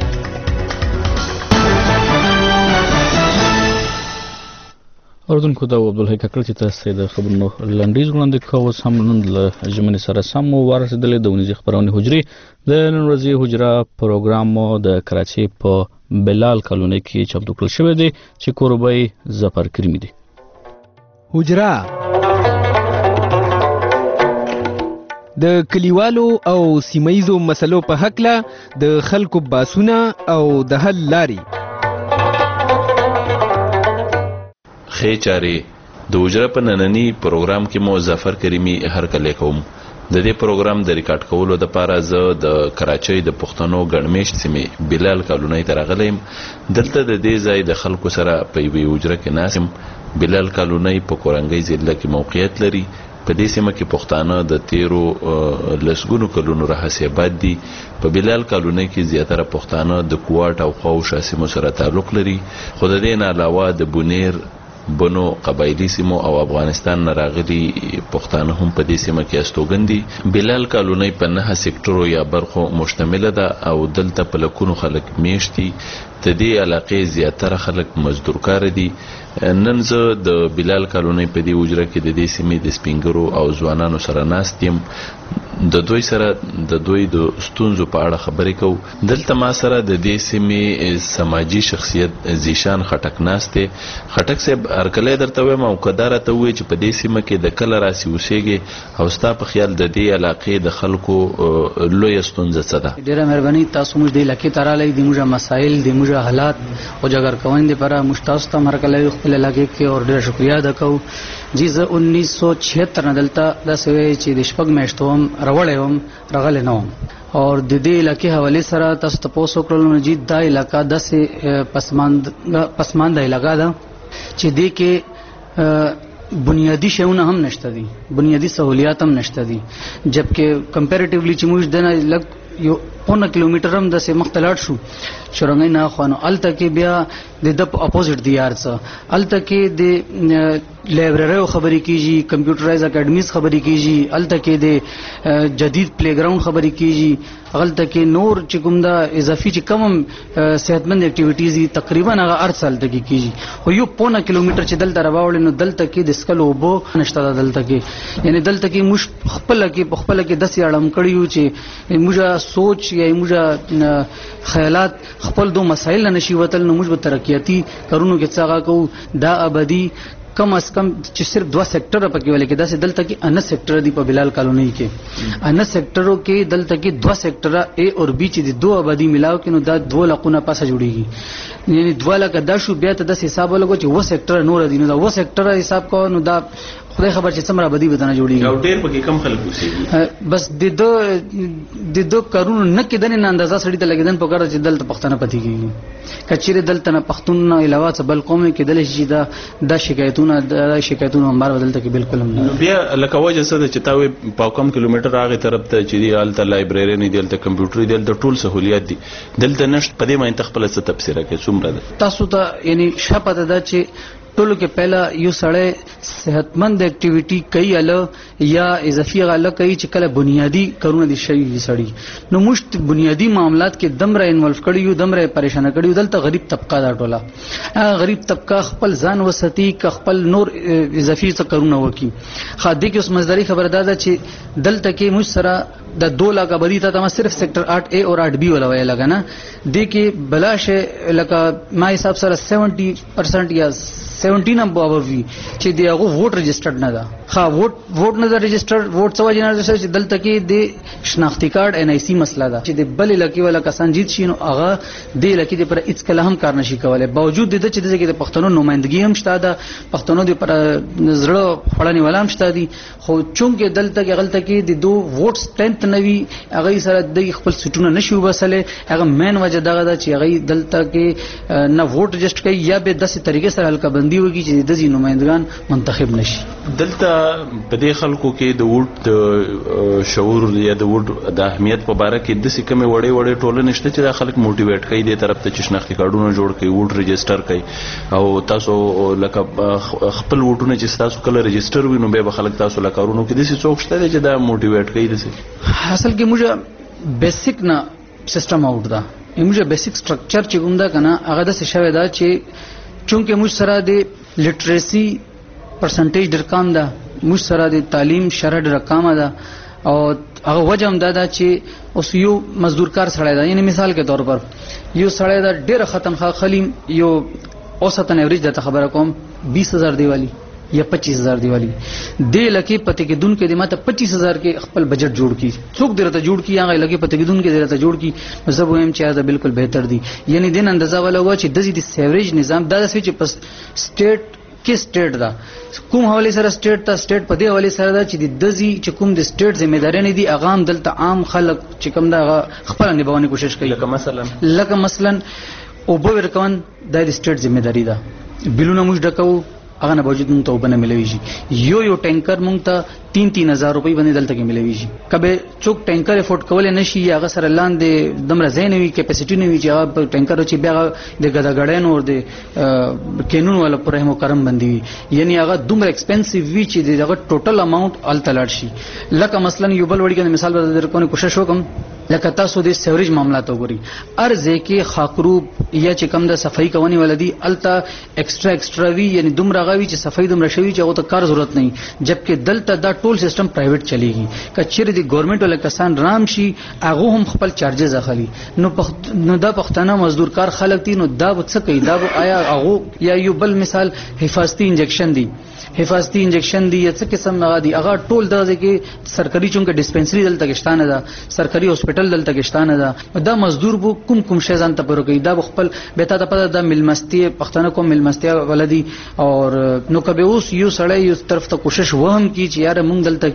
اردوونکو دا عبدالحی ککړ چې تاسو د خبرونو لنډیز وړاندې کوو سم نن له ژمنې سره سم ورسېدلې د ونیزي خبرونه حجرې د نن ورځې حجره پروګرام د کراچۍ په بلال کالونی کې چاپ کړل شوی دی چې کوربای ظفر کریمی دی. حجره د کلیوالو او سیمایزو مسلو په حق له د خلکو باسونه او د حل لاري خې چاري د حجره په نننی پروګرام کې مو ظفر کریمی هر کله کوم. د دې پروګرام د ریکارډ کولو لپاره زه د کراچۍ د پښتنو ګڼمېشت سیمې بلال کالونی ته راغلم. دلته د دې ځای د خلکو سره په یوې حجره کې ناسم. بلال کالونی په کورنګۍ ضلع کې موقعیت لري. په دې سیمه کې پښتانه د تیرو لسګونو کلونو راهیسې آباد دي. په بلال کالونی کې زیاتره پښتانه د کوټ او خواوشا سیمو سره تعلق لري. خو د دې نه علاوه د بونیر بنو قبایلی سیمو او افغانستان نه راغلي پښتانه هم په دې سیمه کې استوګن دي. بلال کالونی په نه سېکټرو یا برخو مشتمل ده او دلته په لکونو خلک میشتي. د دې علاقې زیاتره خلک مزدور کار دي. نن زه د بلال کالونی په دې حجره کې د دې سیمې د سپینګرو او ځوانانو سره ناست یم. د دوی سره د دوی د ستونزو په اړه خبرې کوو. دلته ما سره د دې سیمې سماجی شخصیت زیشان خټک ناست دی. خټک صاحب هرکلی درته وایم او که دا راته ووایې چې په دې سیمه کې د کله راسې اوسېږې او ستا په خیال د دې علاقې د خلکو لویه ستونزه څه ده؟ ډېره مهرباني. تاسو موږ دې علاقې ته راغلی د موږ مسایل د موږ حالات اجاګر کونې دپاره موږ تاسو ته هرکلی خپل علاقې کې اور ډېره شکریا ادا کوو. جی زه انیس سو چھہتر نه دلته داسې وایي چې د شپږ میاشتو هم راوړی وم راغلی نه وم او د دې علاقې حوالې سره تاسو تپوس وکړل نو جی دا علاقه داسې پسمانده علاقه ده چې دې کې بنیادی شیونه هم نشته دي، بنیادی سہولیات هم نشته دي. جبکې کمپیریټیولی چې موږ دنه لږ یو پونه کیلومتر هم د سیمخ تلاړ شو شورنګي نه خوانو الته کې بیا د د اپوزټ دی یار څه الته کې د لایبرری خبرې کیږي، کمپیوټرایز اکیډمیز خبرې کیږي، الته کې د جدید پلی ګراوند خبرې کیږي، الته کې نور چې کوم دا اضافي چې کم صحتمند اکټیویټیز دي تقریبا هغه هر سال ته کیږي. خو یو پونه کیلومتر چې دلته راوړل نو دلته کې د سکل اوبو نشته دلته کې، یعنی دلته کې موږ خپل کې په خپل کې داسې اړم کړیو چې موږ سوچ یا موږ خیالات خپل دو مسایل نشي وتل نو موږ به ترقیاتی کارونو کې څنګه کوو. دا ابدي کم از کم چې صرف دوه سیکټر پکې ولې کې دا سه دلته کې ان سیکټر دی په بلال کالونی کې، ان سیکټرو کې دلته کې دوه سیکټر ا او بی چې د دوه آبادی ملاو کې نو دا دوه لقونه پاسه جوړیږي، یعنی دوه لکه دا شو بیا ته د حساب لګو چې و سیکټر نور دی نو دا و سیکټر حساب کو نو دا خدای خبر چې څومره بدی بدنه جوړیږي او ډېر پکې کم خلک اوسېږي بس د دو د دو کارونو نه کېدنې نه اندازه سړی ته لګیدن په کار چې دلته پښتانه پاتې کیږي کچېره دلته نه پښتون نه علاوه څه بل قوم کې دل شي دا د شکایتونه د شکایتونه هم بار بدلته کې بالکل هم بیا لکه وجه څه ده چې تا په کم کیلومتر هغه طرف ته چې دی الته لایبرری نه دی الته کمپیوټر دی الته ټول سہولیات دي دلته نشته په دې باندې خپل څه تفسیر کوي څومره ده تاسو ته یعنی شپه ده چې ټولو کې پہلا یو سړی صحتمند اکټیویټي کوي اله یا اضافي غاله کوي چې کله بنیادی کارونه دي شي سړی نو مشت بنیادی معاملات کې دمره انولف کړي یو دمره پریشان کړي دلته غریب طبقه دا ټوله غریب طبقه خپل ځان وساتي ک خپل نور اضافي څه کارونه وکي خاطر کې اوس مزداري خبردار ده چې دلته کې مش سره د دو لاکه بدی ته ما صرف سیکٹر آٹھ اے اور آٹھ بی ولا وای لگا نه د کې بلاشه لکه ما حساب سره سیونٹی پرسنٹ یا سیونٹین اب وی چې دی هغه ووټ رجسټرډ نه ده ها ووټ ووټ نه ده رجسټرډ ووټ سوا جنا چې دلته کې د شناختی کارت ان آی سی مسله ده چې د بل لکی ولا کسان جیت شي نو هغه د لکی د پر هیڅ کله هم کار نشي کولای باوجود د چې د کې د پښتنو نمائندګي هم شته ده پښتنو د پر زړه خړنی ولا هم شته دي خو چونکه دلته کې غلطه کې د دو ووټ سټرنث نوي هغه سره د خپل سټونه نشي وبسله هغه مین وجه دغه ده چې هغه دلته کې نه ووټ رجسټر کوي یا به داسې طریقې سره حل بندي وږي چې د ځینې نمائندگان منتخب نشي دلته په دې خلکو کې د ووټ د شعور یا د ووټ د اهمیت په اړه کې د څه کمې وړې وړې ټولنې شته چې د خلک موټیویټ کوي د طرف ته چې شناختی کارډونه جوړ کړي ووټ رجسټر کوي او تاسو لکه خپل ووټونه چې تاسو کله رجسټر وینو به خلک تاسو لکارونو کې د څه څوک شته چې دا موټیویټ کوي د څه اصل کې موږ بیسیک نه سیستم آوټ دا موږ بیسیک سټرکچر چې کوم دا کنه هغه د څه شوی دا چې چونکه موږ سره د لټریسي پرسنټیج ډېر کم ده موږ سره د تعلیم شرح ډېر کم ده او هغه وجه هم دا ده چې اوس یو مزدورکار سړی ده یعنی مثال کے طور پر یو سړی دا ډېر ختنخواه خلیم یو اوسطن ایوریج د خبره کوم بیس هزار دیوالی یا پچیس ہزار دیوالی دے لکه پته کې دن کې د ماته پچیس هزار کې خپل بجٹ جوړ کی څوک درته جوړ کی هغه لکه پته کې دن کې درته جوړ کی مزه وهم چې دا بالکل بهتر دي یعنی دین اندازه ولا و چې د دې سیوریج نظام دا چې پس سټیټ کې سټیټ دا کوم حواله سره سټیټ ته سټیټ په دې حواله سره دا چې د دزي چې کوم د سټیټ ذمہداري نه دي اغام دلته عام خلک چې کوم دا خپل نبوونی کوشش کوي لکه مثلا لکه مثلا او به ورکون د سټیټ ذمہداري ده بلونه موږ ډکو هغه نه باوجود مونږ ته وبنه ملوي شي یو یو ټینکر مونږ ته تین تین هزار روپۍ باندې دلته کې ملوي شي کبه څوک ټینکر افورد کولای نشي هغه سره لاندې دمر زینوي کیپاسټی نه وي چې هغه ټینکر چې بیا د غداګړین اور د قانون ولا پر رحم کرم باندې یعنی هغه دومره ایکسپنسیو وی چې دغه ټوټل اماونت ال تلاړ شي لکه مثلا یو بل وړي کې مثال درکونه کوشش وکم لکه تاسو د سیوریج معاملات وګوري ارزه کې خاکروب یا چې کم د صفائی کوونی ولدي التا ایکسترا ایکسترا وی یعنی دومره غوي چې صفائی دومره شوی چې هغه ته کار ضرورت نه جبکې دلته دا ټول سیستم پرایویټ چلیږي کچېر د ګورنمنت ول کسان رام شي هغه هم خپل چارجز اخلي نو پخت... نو دا پښتانه مزدور کار خلک دي نو دا څه کوي دا آیا هغه یا یو بل مثال حفاظتي انجکشن دي حفاظتي انجکشن دي یا څه قسم نه دي هغه ټول دا چې سرکاري چونکه ډیسپنسری دلته کېشتانه ده سرکاري هسپتال دلته کېشتانه ده دا مزدور بو کوم کوم شی ځان ته پرو کوي دا خپل به تا ته د ملمستي پښتانه کوم ملمستي ولدي اور نو کبه اوس یو سړی یو طرف ته کوشش وهم کی چې یار مونږ دلته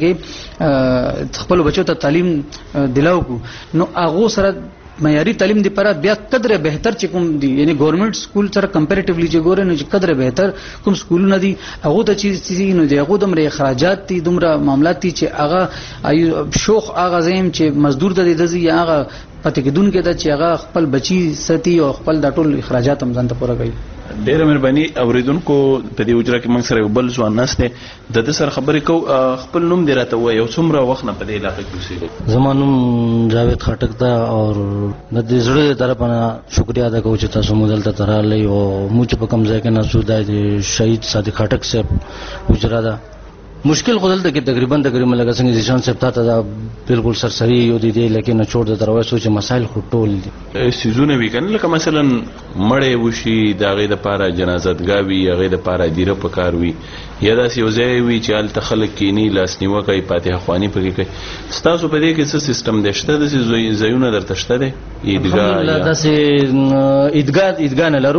کې خپل بچو ته تعلیم دلاو کو نو هغه سره معیاري تعلیم دی پر بیا قدر بهتر چې کوم دی یعنی ګورنمنت سکول سره کمپیریټیولی چې ګورې نو چې قدر بهتر کوم سکولونه دي هغه ته چې نو دی هغه دمر اخراجات دي دومره معاملات دي چې هغه شوخ هغه زم چې مزدور د دې یا هغه پته کې دن کې دا چې هغه خپل بچي ستی او خپل د ټول اخراجات هم ځان ته پوره کوي ډیره مهرباني اوریدونکو په دې اجرا کې موږ سره بل ځوان نشته د دې سره خبرې کو خپل نوم دی راته وای او څومره وخت نه په دې علاقې کې اوسېږي زمانوم جاوید خټک دا او د دې زړه طرفه شکریا ادا کوم چې تاسو مو دلته تراله او موږ په کوم ځای کې نه سو د شهید صادق خټک صاحب اجرا دا مشکل خدل ته کې تقریبا تقریبا لکه څنګه چې شان سپتا ته بالکل سرسری یو دي دی لکه نه چور د دروازه سوچ مسائل خټول دي سيزونه وی کنه لکه مثلا مړې وشي د غې د پاره جنازتګاوي غې د پاره دیره پکار وی یا داس یو ځای وی چې ال تخلق کینی لاس نیوه کوي فاتحه خواني پکې کوي ستاسو په دې کې څه سیستم دشته د زویونه درته شته دي عیدګاه داسې عیدګاه عیدګاه نه لرو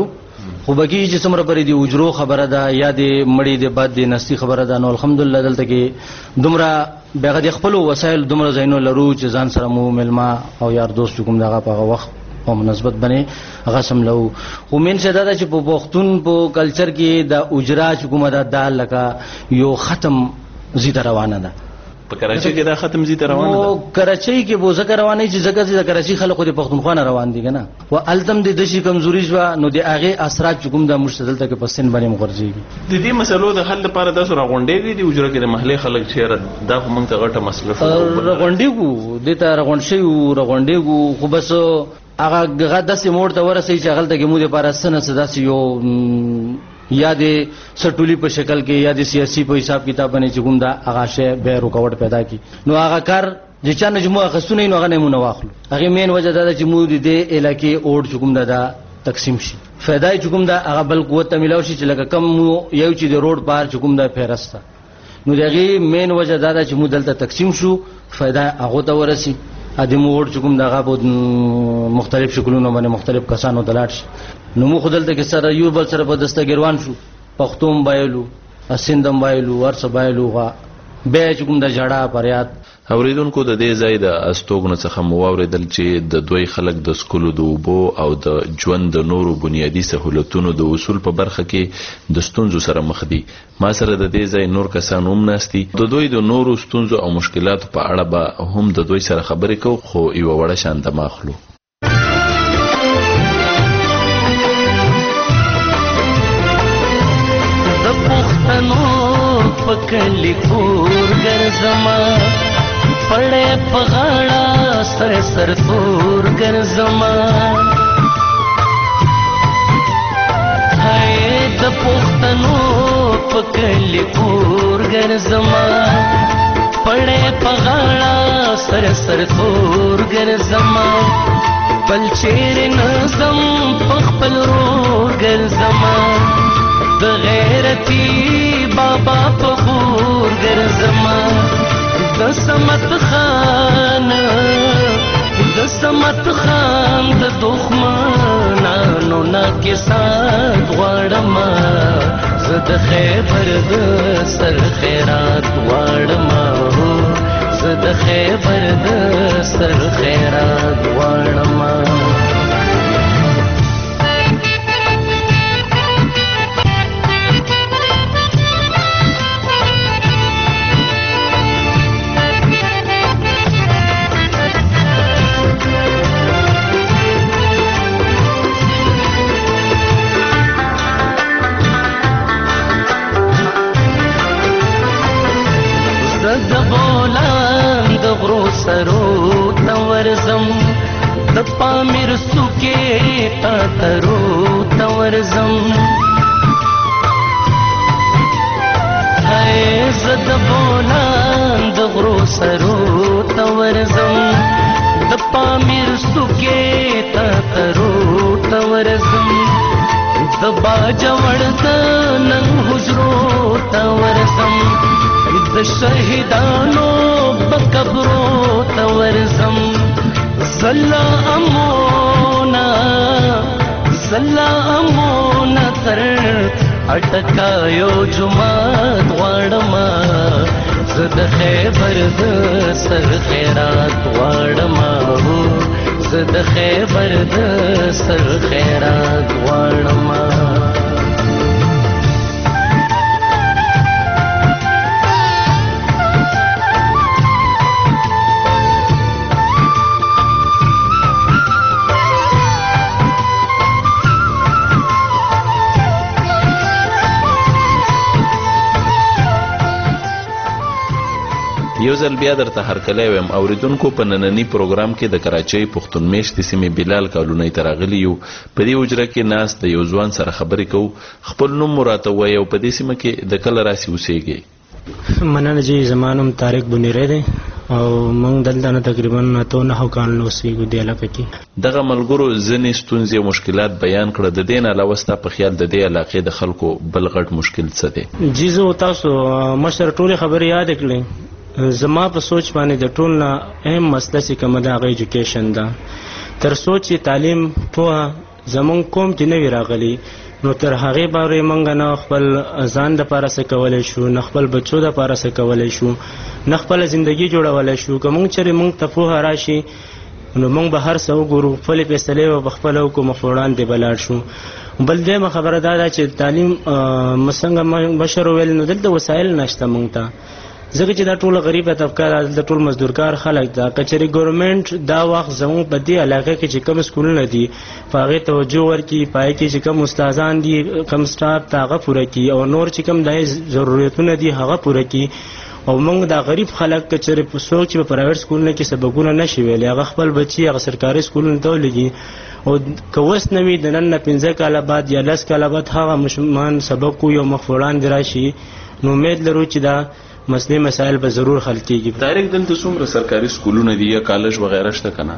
خو بګي چې څومره پرې دی اجرو خبره ده یا د مړی د بد د نستی خبره ده. نو الحمدلله دلته کې دومره بغه د خپل وسایل دومره زینو لرو چې ځان سره مو ملما او یار دوست کوم دغه په وخت په مناسبت باندې هغه سم لو. خو مين څه دا چې په پښتون په کلچر کې د اجرا چې کومه ده د لکه یو ختم زیات روانه ده. په کراچۍ کې دا ختم زیات روانه ده. او کراچۍ کې بو ځکه روانه چې ځکه چې کراچۍ خلکو د پښتونخوا نه روان دي کنه او التم د دشي کمزوري شو نو د هغه اثرات کوم د مشتدل ته کې پسند باندې مغرضيږي. د دې مسلو د حل لپاره د سره غونډې دي اجرا کې د محلي خلک چې دا موږ ته غټه مسله شو غونډې د ته غونډ شي او غونډې خو بس هغه غدا سي موړ ته ورسې چې غلطه کې مو د لپاره سن صدا سي یو یا د سټولی په شکل کې یا د سیاسي په حساب کتاب باندې چې کوم دا هغه شی به رکاوټ پیدا کی. نو هغه کار چې چا نجمو خصونه نو هغه نمونه واخلو. هغه مین وجه دا چې مو د علاقې اوټ چې کوم دا تقسیم شي فائدای چې کوم دا هغه بل قوت ته ملاوي شي چې لکه کم یو چې د روډ پار چې کوم دا فهرسته. نو دغه مین وجه دا چې مو دلته تقسیم شو فائدہ هغه ته ورسي. ادي مو ورته کوم دغه په مختلف شکلونو باندې مختلف کسانو دلاټ شي. نو مو خدلته کې سره یو بل سره په دستګیروان شو پښتون بایلو اسندم بایلو ورس بایلو غا به کوم د جړه پریاد. اوریدونکو د دې ځای د استوګن څخه مو اوریدل چې د دوی خلک د سکولو د اوبو او د ژوند د نورو بنیادی سہولتونو د وصول په برخه کې د ستونزو سره مخ دي. ما سره د دې ځای نور کسان هم ناستي. د دوی د نورو ستونزو او مشکلاتو په اړه به هم د دوی سره خبرې کوو خو یو وړه شان د ماخلو. پکلی کور ګرځما پړې پغاړه سر سر تور ګرځما هاي د پښتنو پکلی کور ګرځما پړې پغاړه سر سر تور ګرځما بل چیر نظم پخپل رور ګرځما د غیرتی بابا پخور ګرځما د سمت خان د سمت خان د دښمنانو نه کې سات غواړم زه د خیبر د سر خیرات غواړم زه د خیبر د سر خیرات غواړم. سرو تورزم د پامیر سوکې تا ترو تورزم هاي زد بولان د غرو سرو تورزم د پامیر سوکې تا ترو تورزم د باجوړ د نن حجرو تورزم د شهیدانو بقبرو تورزم زلا امونا زلا امونا تر اٹکایو جماعت غواړم زد خیبر د سر خیرات غواړم زد خیبر د سر خیرات غواړم. یو ځل بیا درته هرکلی ویم اوریدونکو په نننی پروګرام کې د کراچۍ پښتون میشتې سیمې بلال کالونی ته راغلي یو. په دې حجره کې ناست د یو ځوان سره خبرې کوو. خپل نوم مو راته ووایئ او په دې سیمه کې د کله راسې اوسېږئ؟ مننه جی زما نوم طارق بنیری دی او موږ دلته نه تقریبا اته نهه کالونه اوسېږو دې علاقه کې. دغه ملګرو ځینې ستونزې او مشکلات بیان کړه. د دې نه علاوه ستا په خیال د دې علاقې د خلکو بل غټ مشکل څه دی؟ جی زه تاسو مشر ټولې خبرې یاد کړئ. زما په سوچ باندې د ټول نه اهم مسله چې کومه ده هغه ایجوکیشن ده. تر څو چې تعلیم پوهه زمونږ قوم کې نه وي راغلی نو تر هغه باندې مونږ نه خپل ځان د پاره څه کولای شو، نه خپل بچو د پاره څه کولای شو، نه خپل ژوندۍ جوړولای شو. کوم چې مونږ ته په راشي نو مونږ به هر څه وګورو، خپل فیصله او خپل حکومت فوران دی بلار شو. بل دې خبره دا چې تعلیم مسنګ بشر ویل نو دلته وسایل نشته مونږ ته، ځکه چې دا ټول غریبه طبقه د ټول مزدورکار خلک دا کچري ګورنمنت دا وخت زموږ په دې علاقه کې چې کوم سکولونه دي هغه توجه ورکړي، پای کې چې کوم استادان دي کوم سټاف تاغه پوره کړي او نور چې کوم دای ضرورتونه دي هغه پوره کړي. او موږ دا غریب خلک کچري په څوک چې په پرایویټ سکولونو کې سبقونه نشي ویلي هغه خپل بچي هغه سرکاري سکولونو ته لګي، او کوس نوې د نن نه پنځه کاله بعد یا لس کاله بعد هغه مشمان سبق یو مخفوران دی راشي. نو امید لرو چې دا مسلې مسائل به ضرور حل کیږي. ډایرکټ دلته څومره سرکاري سکولونه دي یا کالج وغیرہ شته کنه؟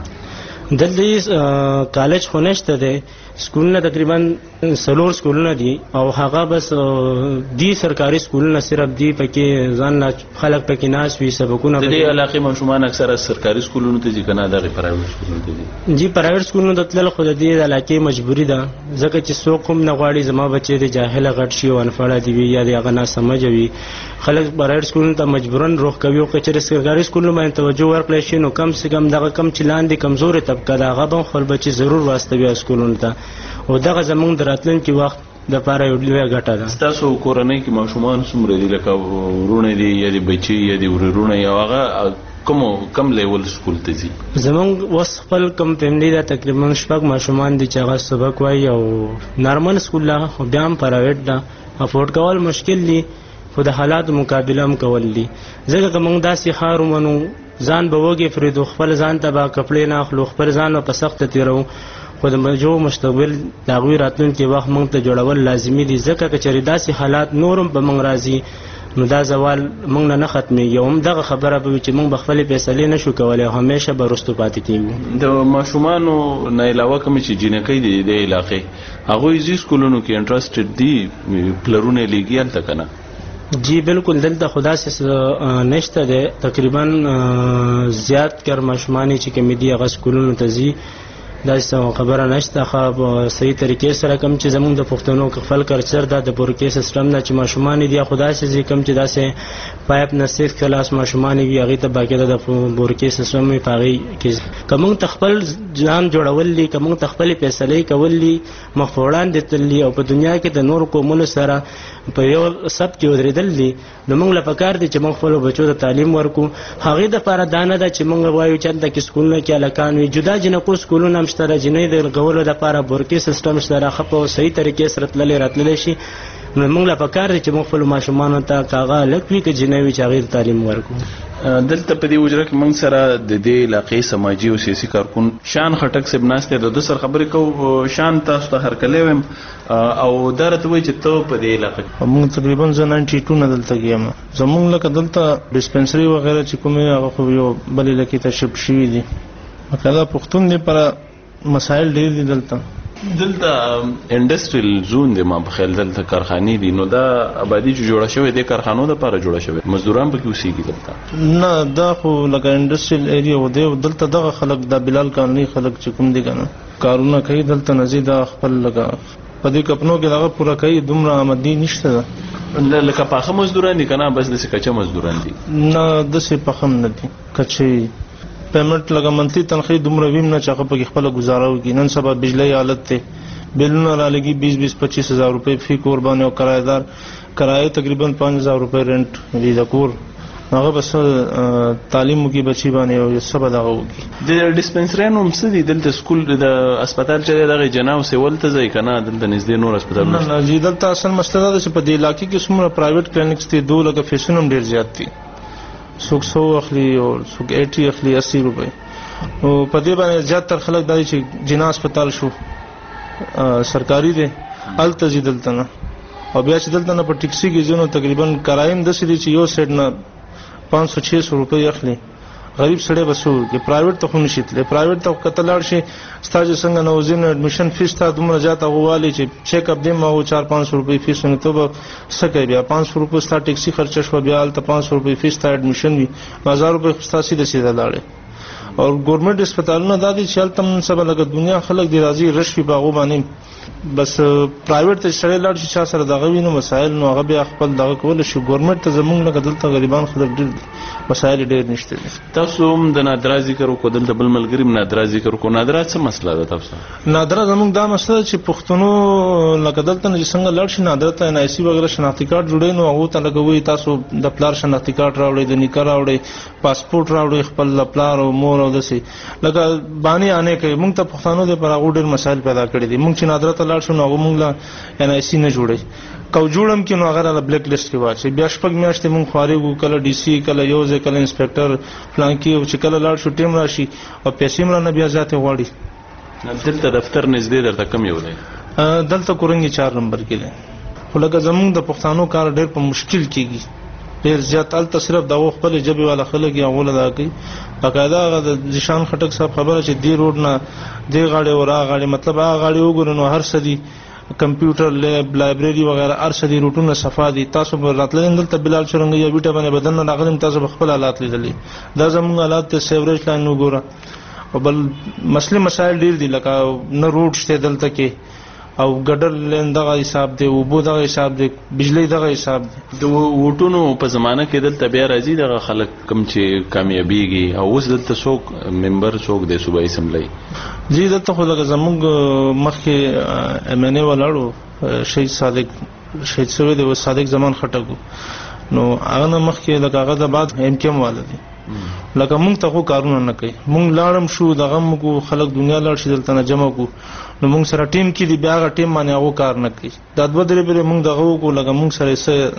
دلته کالج خو نشته دی، سکولونه تقریبا سلور سکولونه دي او هغه بس دی سرکاري سکولونه صرف دی پکې ځان خلک پکې ناس وي سبقونه. د دې علاقې ماشومان اکثره سرکاري سکولونو ته ځي کنه دغه پرایویټ سکولونو ته ځي؟ جی پرایویټ سکولونو ته تلل خو د دې علاقې مجبوری ده، ځکه چې څوک هم نه غواړي زما بچي د جاهل غټ شي او انفړه دی یا د هغه نه سمج وي. خلک پرایویټ سکولونو ته مجبورن روح کوي او چې سرکاري سکولونو باندې توجه ورکړي شي نو کم سے کم دغه کم چلاندې کمزوري طبقه دا هغه خپل بچي ضرور واستوي سکولونو ته، او دغه زمونږ د راتلونکي وخت د پاره یو لویه ګټه ده. تاسو کورنۍ کې ماشومان څومره دي لکه ورونه دي یا د بچي یا د ورونه یا هغه کوم کم لیول سکول ته ځي؟ زمونږ وس خپل کم فیملی دا تقریبا شپږ ماشومان دي چې هغه سبق وایي او نارمل سکول لا خو بیا هم پرایویټ ده افورډ کول مشکل دي، خو د حالات مقابله هم کول دي. ځکه که موږ داسې ښار ومنو ځان به وږي فریدو خپل ځان ته به کپړې نه اخلو، خپل ځان په سخته تېرو، خو د جو مستقبل د هغوی راتلونکي وخت موږ ته جوړول لازمي دي. ځکه که چېرې داسې حالات نور هم په موږ راځي نو دا زوال موږ نه نه ختمېږي او هم دغه خبره به وي چې موږ به خپلې فیصلې نه شو کولی او همیشه به وروستو پاتې کېږو. د ماشومانو نه علاوه کومې چې جینکۍ دي د علاقې هغوی ځي سکولونو کې انټرسټډ دي پلرونه یې لېږي هلته که نه؟ جی بالکل دلته خدا سے نشته دی، تقریبا زیات کر ماشومان چې کوم دي هغه سکولونو ته ځي، داسې خبره نشته. خو صحیح طریقې سره کوم چې زموږ د پښتنو خپل کلچر دا د بورکې سیستم دا چې ماشومان دي خدا سے کوم چې داسې پایپ نه سیخ کلاس ماشومان وي هغې ته باقاعده د بورکې سیستم وي په هغې کې که موږ ته خپل ځان جوړول دي، که موږ ته خپلې فیصلې کول دي مخ په وړاندې تللي او په دنیا کې د نورو قومونو سره په یو سب کې ودرېدل دي، نو موږ له پکار دي چې موږ خپلو بچو ته تعلیم ورکړو. هغې دپاره دا نه ده چې موږ وایو چې هلته کې سکولونه کې هلکان وي، جدا جنکو سکولونه هم شته، د جنۍ د لګولو دپاره بورکې سیسټم شته، ښه په صحیح طریقې سره تللی راتللی شي. نو موږ له پکار دي چې موږ خپلو ماشومانو ته که هغه هلک وي که جنۍ وي چې هغې ته تعلیم ورکړو. دلته په دې وجره کې موږ سره د دې علاقې سماجي او سیاسي کارکون شان خټک صاحب ناست دی، د ده سره خبرې کوو. شان تاسو ته هرکلی وایم او دا راته وایي چې ته په دې علاقه کې؟ موږ تقریبا زه ناینټي ټو نه دلته کې یم. زموږ لکه دلته ډسپنسري وغیره چې کومې هغه خو یو بلې علاقې ته شفټ شوي دي. دا پښتون دپاره مسایل ډېر دي دلته. دلته انډسټریل زون دی ما په خیال دلته کارخانې دي، نو دا آبادي چې جوړه شوې د کارخانو دپاره جوړه شوې، مزدوران پکې اوسېږي دلته؟ نه دا خو لکه انډسټریل ایریا و دی، دلته دغه خلک دا بلال کالني خلک چې کوم دي که نه کارونه کوي دلته نه ځي، دا خپل لکه په دې کپنو کې دغه پوره کوي، دومره آمدني نشته ده. لکه پاخه مزدوران دي که نه بس داسې کچه مزدوران دي؟ نه داسې پاخه هم نه دي، کچه پیمنټ لکه منتلي تنخواهي دومره ویم نه چې هغه پکې خپله ګزاره وکړي. نن سبا بجلی حالت دی، بیلونه رالګي بیس بیس پچیس هزار روپۍ فی کور باندې او کرایدار کرایه تقریبا پانچ هزار روپۍ رینټ وي د کور، هغه بس تعلیم وکړي بچي باندې او څه به دغه وکړي. د ډسپنسریانو هم څه دي دلته سکول د اسپتال چې دی دغه جنا او سیول ته ځئ که نه دلته نږدې نور اسپتالونه؟ نه نه جی دلته اصل مسله دا ده چې په دې علاقې کې څومره پرایویټ کلینکس دي دو لکه فیسونه هم ډېر زیات دي، څوک سو اخلي او څوک ایټي اخلي اسی روپۍ. او په دې باندې زیاتره خلک دا دي چې جنا اسپتال شو سرکاري دی هلته ځي دلته نه، او بیا چې دلته نه په ټیکسي کې ځي نو تقریبا کرایه هم داسې دي چې یو سایډ نه پانچ سو چھ سو روپۍ اخلي. غریب سړی به څه وکړي؟ پرایویټ ته خو نشي تللی، پرایویټ ته که ته لاړ شي ستا چې څنګه نوزین ایډمیشن فیس ته دومره زیاته غوالي چې چیک اپ دیم او چار پانچ سو روپۍ فیس ونه ته به څه کوي؟ بیا پانچ سو روپۍ ستا ټیکسي خرچه شوه، بیا هلته پانچ سو روپۍ فیس ته ایډمیشن وي، هزار روپۍ خو ستا سیده سیده لاړې. او ګورنمنټ اسپتالونه دا دي چې هلته نن سبا لکه دنیا خلک دي راځي رش وي په هغو باندې بس پرایویټ ته سره لاړ شي چې سره دغه وینو مسایل نو هغه بیا خپل دغه کول شي ګورنمنت ته زمونږ نه دلته غریبان خلک ډېر مسایل ډېر نشته. تاسو هم د نادرا ذکر وکړو دلته بل ملګری نادرا ذکر وکړو. نادرا څه مسله ده تاسو؟ نادرا زمونږ دا مسله چې پښتنو لکه دلته نه څنګه لاړ شي نادرا ته ان آی سی وغیرہ شناختی کارت جوړي نو هغه ته لګوي تاسو د پلار شناختی کارت راوړئ د نیکه راوړئ پاسپورت راوړئ خپل پلار او مور او دسي لکه باندې انې کوي. مونږ ته پښتنو د پر هغه ډېر مسایل پیدا کړي دي. مونږ چې نادرا ته لاړ شو نو هغه مونږ لا ان آی سی نه جوړي کو جوړم کې نو هغه له بلیک لیست کې واچي بیا شپږ میاشتې مونږ خوارېږو کله ډي سي کله یو ځای کله انسپکټر پلان کې او چې کله لاړ شو ټیم راشي او پیسې مړه نه بیا ذاتي غواړي. دلته دفتر نږدې درته کم یو دی؟ دلته کورنګي چار نمبر کې دی خو لکه زمونږ د پښتنو کار ډېر په مشکل کېږي ډېر زیات هلته صرف دغه خپل ژبې والا خلک یې هغوله دا کوي. باقاعده هغه د ذیشان خټک صاحب خبره چې دې روډ نه دې غاړې ور هغه غاړې مطلب هغه غاړې وګورئ نو هر څه دي کمپیوټر لیب لایبرری وغیرہ هر څه دي روټونه صفا دي. تاسو به راتلئ دلته بلال چرنګ یا بیټه باندې بدن نه راغلم تاسو به خپل حالات لیدلې دا زموږ حالات ته سیوریج لاین وګوره او بل مسلې مسایل ډېر دي لکه نه روډ شته دلته کې او ګډر لین دغه حساب دی اوبو دغه حساب دی بجلی دغه حساب دی. د ووټونو په زمانه کې دلته بیا راځي دغه خلک کم چې کامیابیږي او اوس دلته څوک ممبر څوک دی صوبایي اسمبلی؟ جی دلته خو لکه زموږ مخکې ایم ان اے ولاړو شهید صادق شهید شوی دی صادق زمان خټک نو هغه نه مخکې لکه هغه د بعد ایم کیم والا دی لکه مونږ ته خو کارونه نه کوي. مونږ لاړم شو دغه موږ خلک دنیا لاړ شي دلته نه جمع کو نو مونږ سره ټیم کې دی بیا هغه ټیم باندې هغه کار نه کوي. دا دوه درې بری مونږ دغه وکړو لکه مونږ سره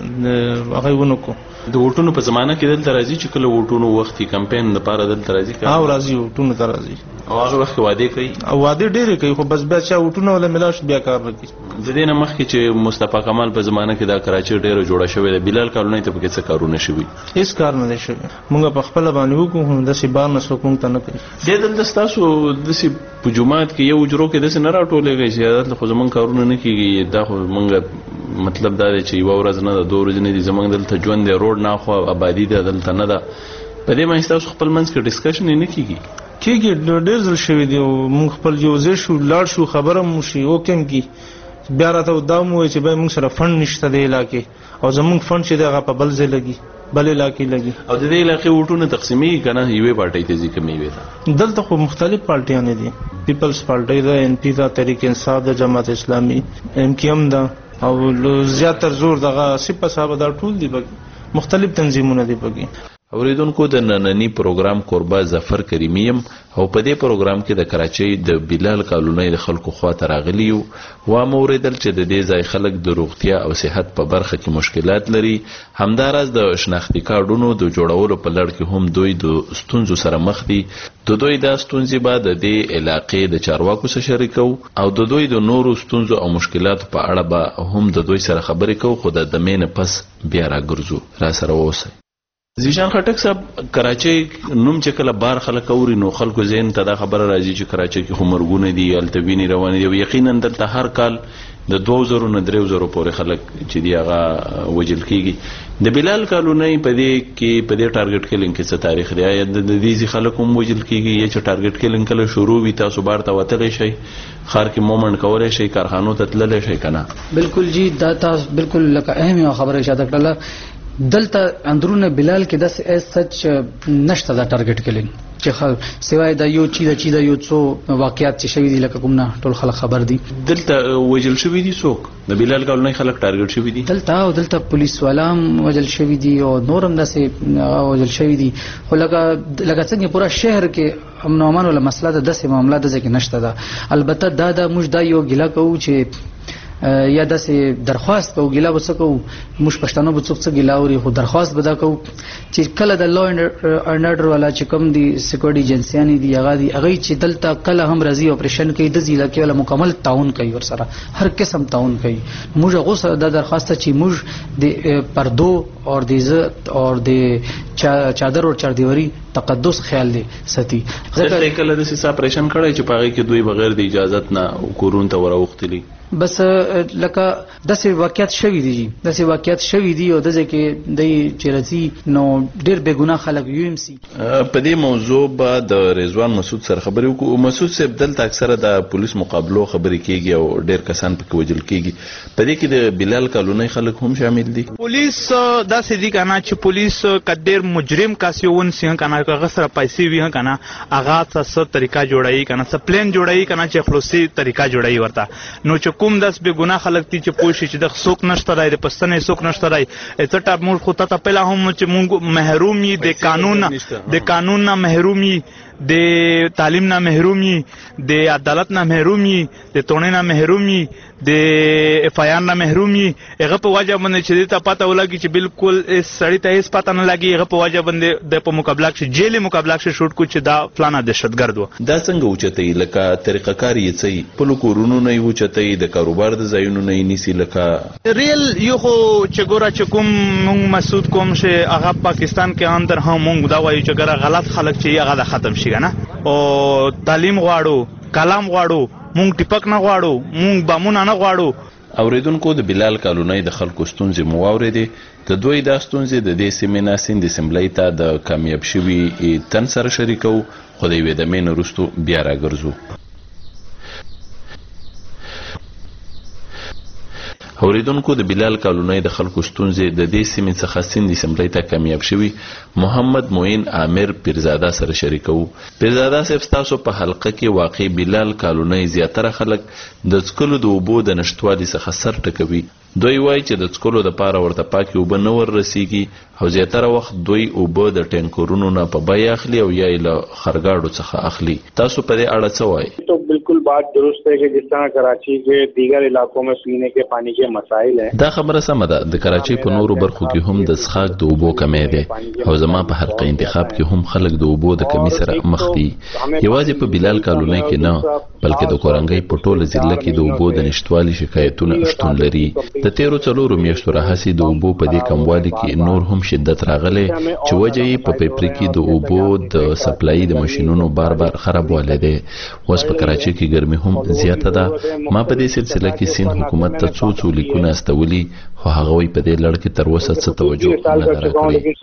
څه هغه ونه کو. د ووټونو په زمانه کې دلته راځي چې کله ووټونو وختي کمپاین لپاره دلته راځي او راځي ووټونو ته راځي او هغه وخت وعده کوي او وعده ډېرې کوي خو بس بیا چې ووټونه ولا ملاش بیا کار نه کوي. د دې نه مخکې چې مصطفی کمال په زمانه کې دا کراچي ډېره جوړه شوې ده بلال کالونی ته پکې څه کارونه شوي؟ هیڅ کار نه دی شوی. مونږ په خپل باندې وکړو د سی بار نه څوک مونږ ته نه کوي. د دلته تاسو د سی په جمعات کې یو اجرو کې د څه نه راټولېږي چې دلته خو زمونږ کارونه نه کیږي. دا خو مونږ مطلب دا دی چې یو ورځ نه د دوه ورځې نه دي زمونږ دلته ژوند دی روډ نه خو آبادی ده دلته نه ده. په دې باندې تاسو خپل منځ کې ډسکشن نه کیږي؟ کیږي ډېر ځل شوی دی مونږ خپل یو ځای شو لاړ شو خبره مو شي او کوم کی بیا راته دا مو چې به مونږ سره فند نشته دی علاقې او زمونږ فند چې دغه په بل ځای لګي بل علاقې لګي او د دې علاقې وټونه تقسیمي کنه یوې پارټۍ ته ځي کمې وي. دلته خو مختلف پارټیان دي پیپلز پارټي ده ان پی ده تحریک انصاف ده جماعت اسلامي ام کیو ام ده او زیاتر زور دغه سپه صاحب دا ټول دي مختلف تنظیمونه دي پکې. اوریدونکو د نننی پروګرام قربا ظفر کریمیم او په دې پروګرام کې د کراچۍ د بلال کالونی د خلکو خواته راغلی و موریدل چې د دې ځای خلک د روغتیا او صحت په برخه کې مشکلات لري. همداراز د شناختی کارډونو د جوړولو په لړ کې هم دوی د ستونزو سره مخ دي. د دوی د ستونزې بعد د دې علاقې د چارواکو سره شریکو او د دوی د نورو ستونزو او مشکلاتو په اړه به هم د دوی سره خبرې کوو خو د دمینه پس بیا راګرځو. را سره اوسئ. ذیشان خټک صاحب کراچۍ نوم چې کله بار خلک اوري نو خلکو ذهن ته دا خبره راځي چې کراچۍ کې خو مرګونه دي هلته وینې روانې دي او یقینا دلته هر کال د دوه زرو نه درې زرو پورې خلک چې دي هغه وژل کېږي. د بلال کالونی په دې کې په دې ټارګټ کلینګ کې څه تاریخ دی؟ آیا د دې خلک هم وژل کېږي یا چې ټارګټ کلینګ کله شروع وي تاسو بار ته وتلی شئ ښار کې مومنټ کولی شئ کارخانو ته تللی شئ که نه؟ بالکل جی دا تاسو بالکل لکه اهم یوه خبره اشاره کړله دلته اندرونه بلال کې د اس سچ نشته دا ټارګټ کلینګ چې سوای دا یو چی دا چی دا یو څو واقعیات چې شوي دي لکه کوم نه ټول خلک خبر دي. دلته وژل شوي دي څوک د بلال کالونی خلک ټارګټ شوي دي دلته او دلته پولیس والام وژل شوي دي او نورم داسې وژل شوي دي خو لکه لکه څنګه پورا شهر کې امن او امان ولا مسله ده داسې معاملات ده چې نشته ده. البته دا د موږ دا یو ګیله کوو چې یا داسې درخواست کوو ګیله به څه کوو موږ پښتانه به څوک څه ګیله اوري خو درخواست به دا کوو چې کله د لا اینډ ارډر والا چې کوم دي سکیورټي ایجنسیانې دي هغه دي هغوی چې دلته کله هم راځي اپریشن کوي د دې علاقې والا مکمل تعاون کوي ورسره هر قسم تعاون کوي. موږ هغو سره دا درخواست چې موږ د پردو اور د عزت اور د چادر اور چاردیواری تقدس خیال دی ساتي. ځکه کله د سیس اپریشن کړی چې په هغې کې دوی بغیر د اجازت نه کورونو ته وراوښتلي بس لکه داسې واقعیت شوي دي داسې واقعیت شوي دي او داسې کې د چیرې نو ډېر بې ګناه خلک یو ام سي په دې موضوع به د رضوان مسعود سره خبرې وکړو. مسعود صاحب دلته اکثره د پولیس مقابلو خبرې کیږي او ډېر کسان پکې وژل کیږي، په دې کې د بلال کالونی خلک هم شامل دي. پولیس داسې دي کنه چې پولیس کډیر مجرم کاسي ون سي کنه هغه سره پیسې وی کنه هغه څه طریقہ جوړایي کنه څه پلان جوړایي کنه چې خلاصي طریقہ جوړایي ورته نو چې کوم داس به ګناه خلک دي چې پوښي چې د څوک نشته راي د پښتنې څوک نشته راي اته ټاپ مول خو ته پهلا هم چې مونږ محرومي د قانون د قانون نه محرومي د تعلیم نه محرومي د عدالت نه محرومي د تونې نه محرومي د اف آی آر نه محرومي هغه په وجه باندې چې ته پته ولګي چې بالکل سړی ته هیڅ پته نه لګي هغه په وجه باندې د په مقابله کې جیل مقابله کې شوټ کو چې دا فلانه دهشتګرد و. دا څنګه وچتای لکه طریقه کار یې څه په لکورونو نه وچتای د کاروبار د ځایونو نه نیسی لکه ریل یو خو چې ګوره چې کوم مونږ مسعود کوم چې هغه پاکستان کې اندر هم مونږ دا وایو چې ګره غلط خلک چې هغه د ختم شي کنه او تعلیم غواړو کلام غواړو مونږ ټیپک نه غواړو مونږ بامونه نه غواړو. اوریدونکو د بلال کالونی د خلکو ستونزې مو واورېدې، د دوی دا ستونزې د دې سیمې ناسین د اسمبلی ته د کامیاب شوي تن سره شریکو خو د یوې دمې نه وروستو بیا راګرځو. اوریدونکو د بلال کالونی د خلکو ستونزې د دې سیمې څخه سیند اسمبلی ته کامیاب شوي محمد معین عامر پیرزاده سره شریکو. پیرزاده صاحب ستاسو په حلقه کې واقع بلال کالونی زیاتره خلک د څکلو د اوبو د نشټوالي څخه سر ټکوي. دوی وایي چې د څکلو دپاره ورته پاکې اوبه نه ور رسیږي او زیاتره وخت دوی اوبه د ټینکرونو نه په بیه اخلي او یا یې له خرګاړو څخه اخلي. تاسو په دې اړه څه وایي؟ تو بالکل بات درست ہے کہ جس طرح کراچی کے دیگر علاقوں میں پینے کے پانی کے مسائل ہیں. دا خبره سمه ده، د کراچۍ په نورو برخو کې هم د څښاک د اوبو کمی دی او زما په حلقه انتخاب کې هم خلک د اوبو د کمی سره مخ دي. یوازې په بلال کالونی کې نه بلکې د کورنګۍ په ټوله ضلع کې د اوبو د نشتوالي شکایتونه شتون لري. د تیرو څلورو میاشتو راهیسې د اوبو په دې کموالي کې نور هم شدت راغلی چې وجه یې په پیپري کې د اوبو د سپلایي د ماشینونو بار بار خرابوالی دی. اوس په کراچۍ کې ګرمي هم زیاته ده. ما په دې سلسله کې سیند حکومت ته څو څو لیکونه استولي خو هغه وایي په دې لړ کې تر اوسه څه توجه نه ده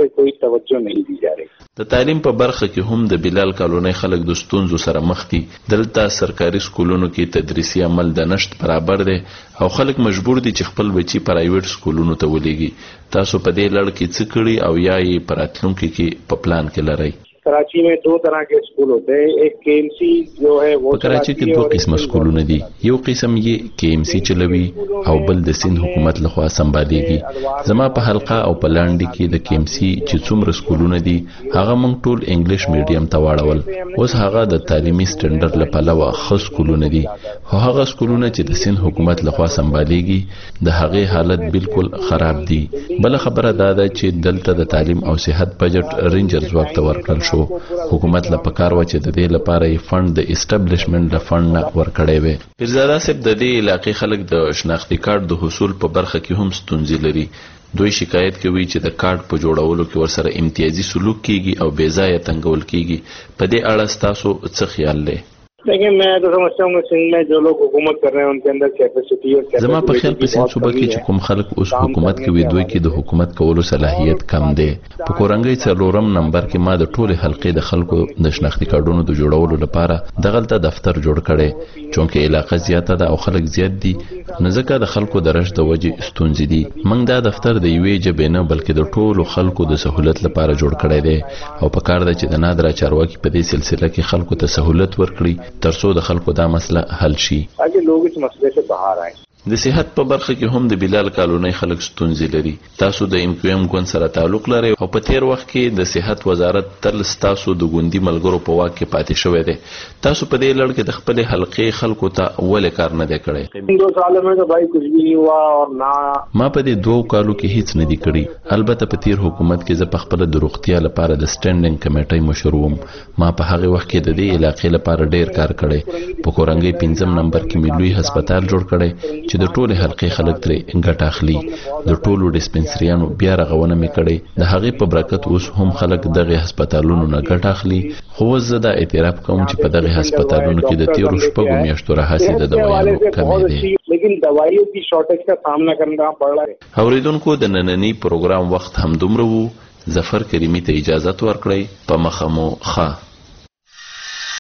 راکړې. د تعلیم په برخه کې هم د بلال کالونی خلک د ستونزو سره مخ دي. دلته سرکاري سکولونو کې تدریسي عمل د نشت برابر دی او خلک مجبور دي چې خپل بچي پرایویټ سکولونو ته ولېږي. تاسو په دې لړ کې څه کړي او یا یې په راتلونکي کې په پلان کې لرئ؟ کراچی میں دو طرح کے اسکول ہوتے ہیں، ایک کے ایم سی جو ہے وہ په کراچۍ کې دوه قسمه سکولونه دي، یو قسم یې کے ایم سی چلوي او بل د سیند حکومت لخوا سمبالېږي. زما په حلقه او په لاندې کې د کے ایم سی چې څومره سکولونه دي هغه موږ ټول انګلیش میډیم ته واړول. اوس هغه د تعلیمي سټنډرډ له پلوه ښه سکولونه دي، خو هغه سکولونه چې د سیند حکومت لخوا سمبالېږي د هغې حالت بالکل خراب دي. بله خبره دا ده چې دلته د تعلیم او صحت بجټ رینجر ځواک ته ورکړل شو. حکومت له پکار و چې د دې لپاره یې فند د اسټابلیشمنت له فند نه ورکړی وي. پیرزاده صاحب د دې علاقې خلک د شناختي کارت د حصول په برخه کې هم ستونزې لري. دوی شکایت کوي چې د کارت په جوړولو کې ورسره امتیازي سلوک کیږي او بې ځایه تنګول کیږي. په دې اړه ستاسو څه خیال دی؟ دیکھیں میں تو سمجھتا ہوں کہ سندھ میں جو لوگ حکومت کر رہے ہیں ان کے اندر کیپیسٹی اور زما په خیال په سیند صوبه کې چې کوم خلک اوس حکومت کوي دوی کې د حکومت کولو صلاحیت کم دی. په کورنګۍ څلورم نمبر کې ما د ټولې حلقې د خلکو د شناختي کارډونو د جوړولو لپاره دغلته دفتر جوړ کړی چونکې علاقه زیاته ده او خلک زیات دي نو ځکه د خلکو د رش د وجې ستونزې دي. موږ دا دفتر د یوې ژبې نه بلکې د ټولو خلکو د سهولت لپاره جوړ کړی دی او په کار ده چې د نادره چارواکي په دې سلسله کې خلکو ته سهولت ورکړي ترڅو د خلکو دا مسله حل شي. تاکہ لوگ اس مسئلے سے باہر آئیں. د صحت په برخه کې هم د بلال کالونی خلک ستونزې لري. تاسو د ام کیو ام ګوند سره تعلق لرئ او په تیر وخت کې د صحت وزارت تل ستاسو د ګوندي ملګرو په واک کې پاتې شوی دی. تاسو په دې لړ کې د خپل حلقې خلکو ته ولې کار نه دی کړی؟ دو سالوں میں تو بھائی کچھ بھی نہیں ہوا اور نہ ما په دې دوه کالو کې هیڅ نه دی کړی. البته په تیر حکومت کې زه په خپل د روغتیا لپاره د سټینډینګ کمیټې مشر وم. ما په هغه وخت کې د دې علاقې لپاره ډیر کار کړی. په کورنګۍ پنځم نمبر کې مې لوی هسپتال جوړ کړی چې د ټوله حلقې خلک ترې ګټه اخلي. د ټولو ډیسپنسریانو بیا رغونه مې کړې، د هغې په برکت اوس هم خلک دغه هسپتالونو نه ګټه اخلي. خو زه دا اعتراف کوم چې په دغه هسپتالونو کې د تیرو شپږو میاشتو راهیسې د دوايانو کمی دی. لیکن دوائیوں کی شارٹیج کا سامنا کرنا پڑ رہا ہے. اوریدونکو د نننی پروګرام وخت هم دومره وو. ظفر کریمی ته اجازه ورکړئ. په مخه مو ښه.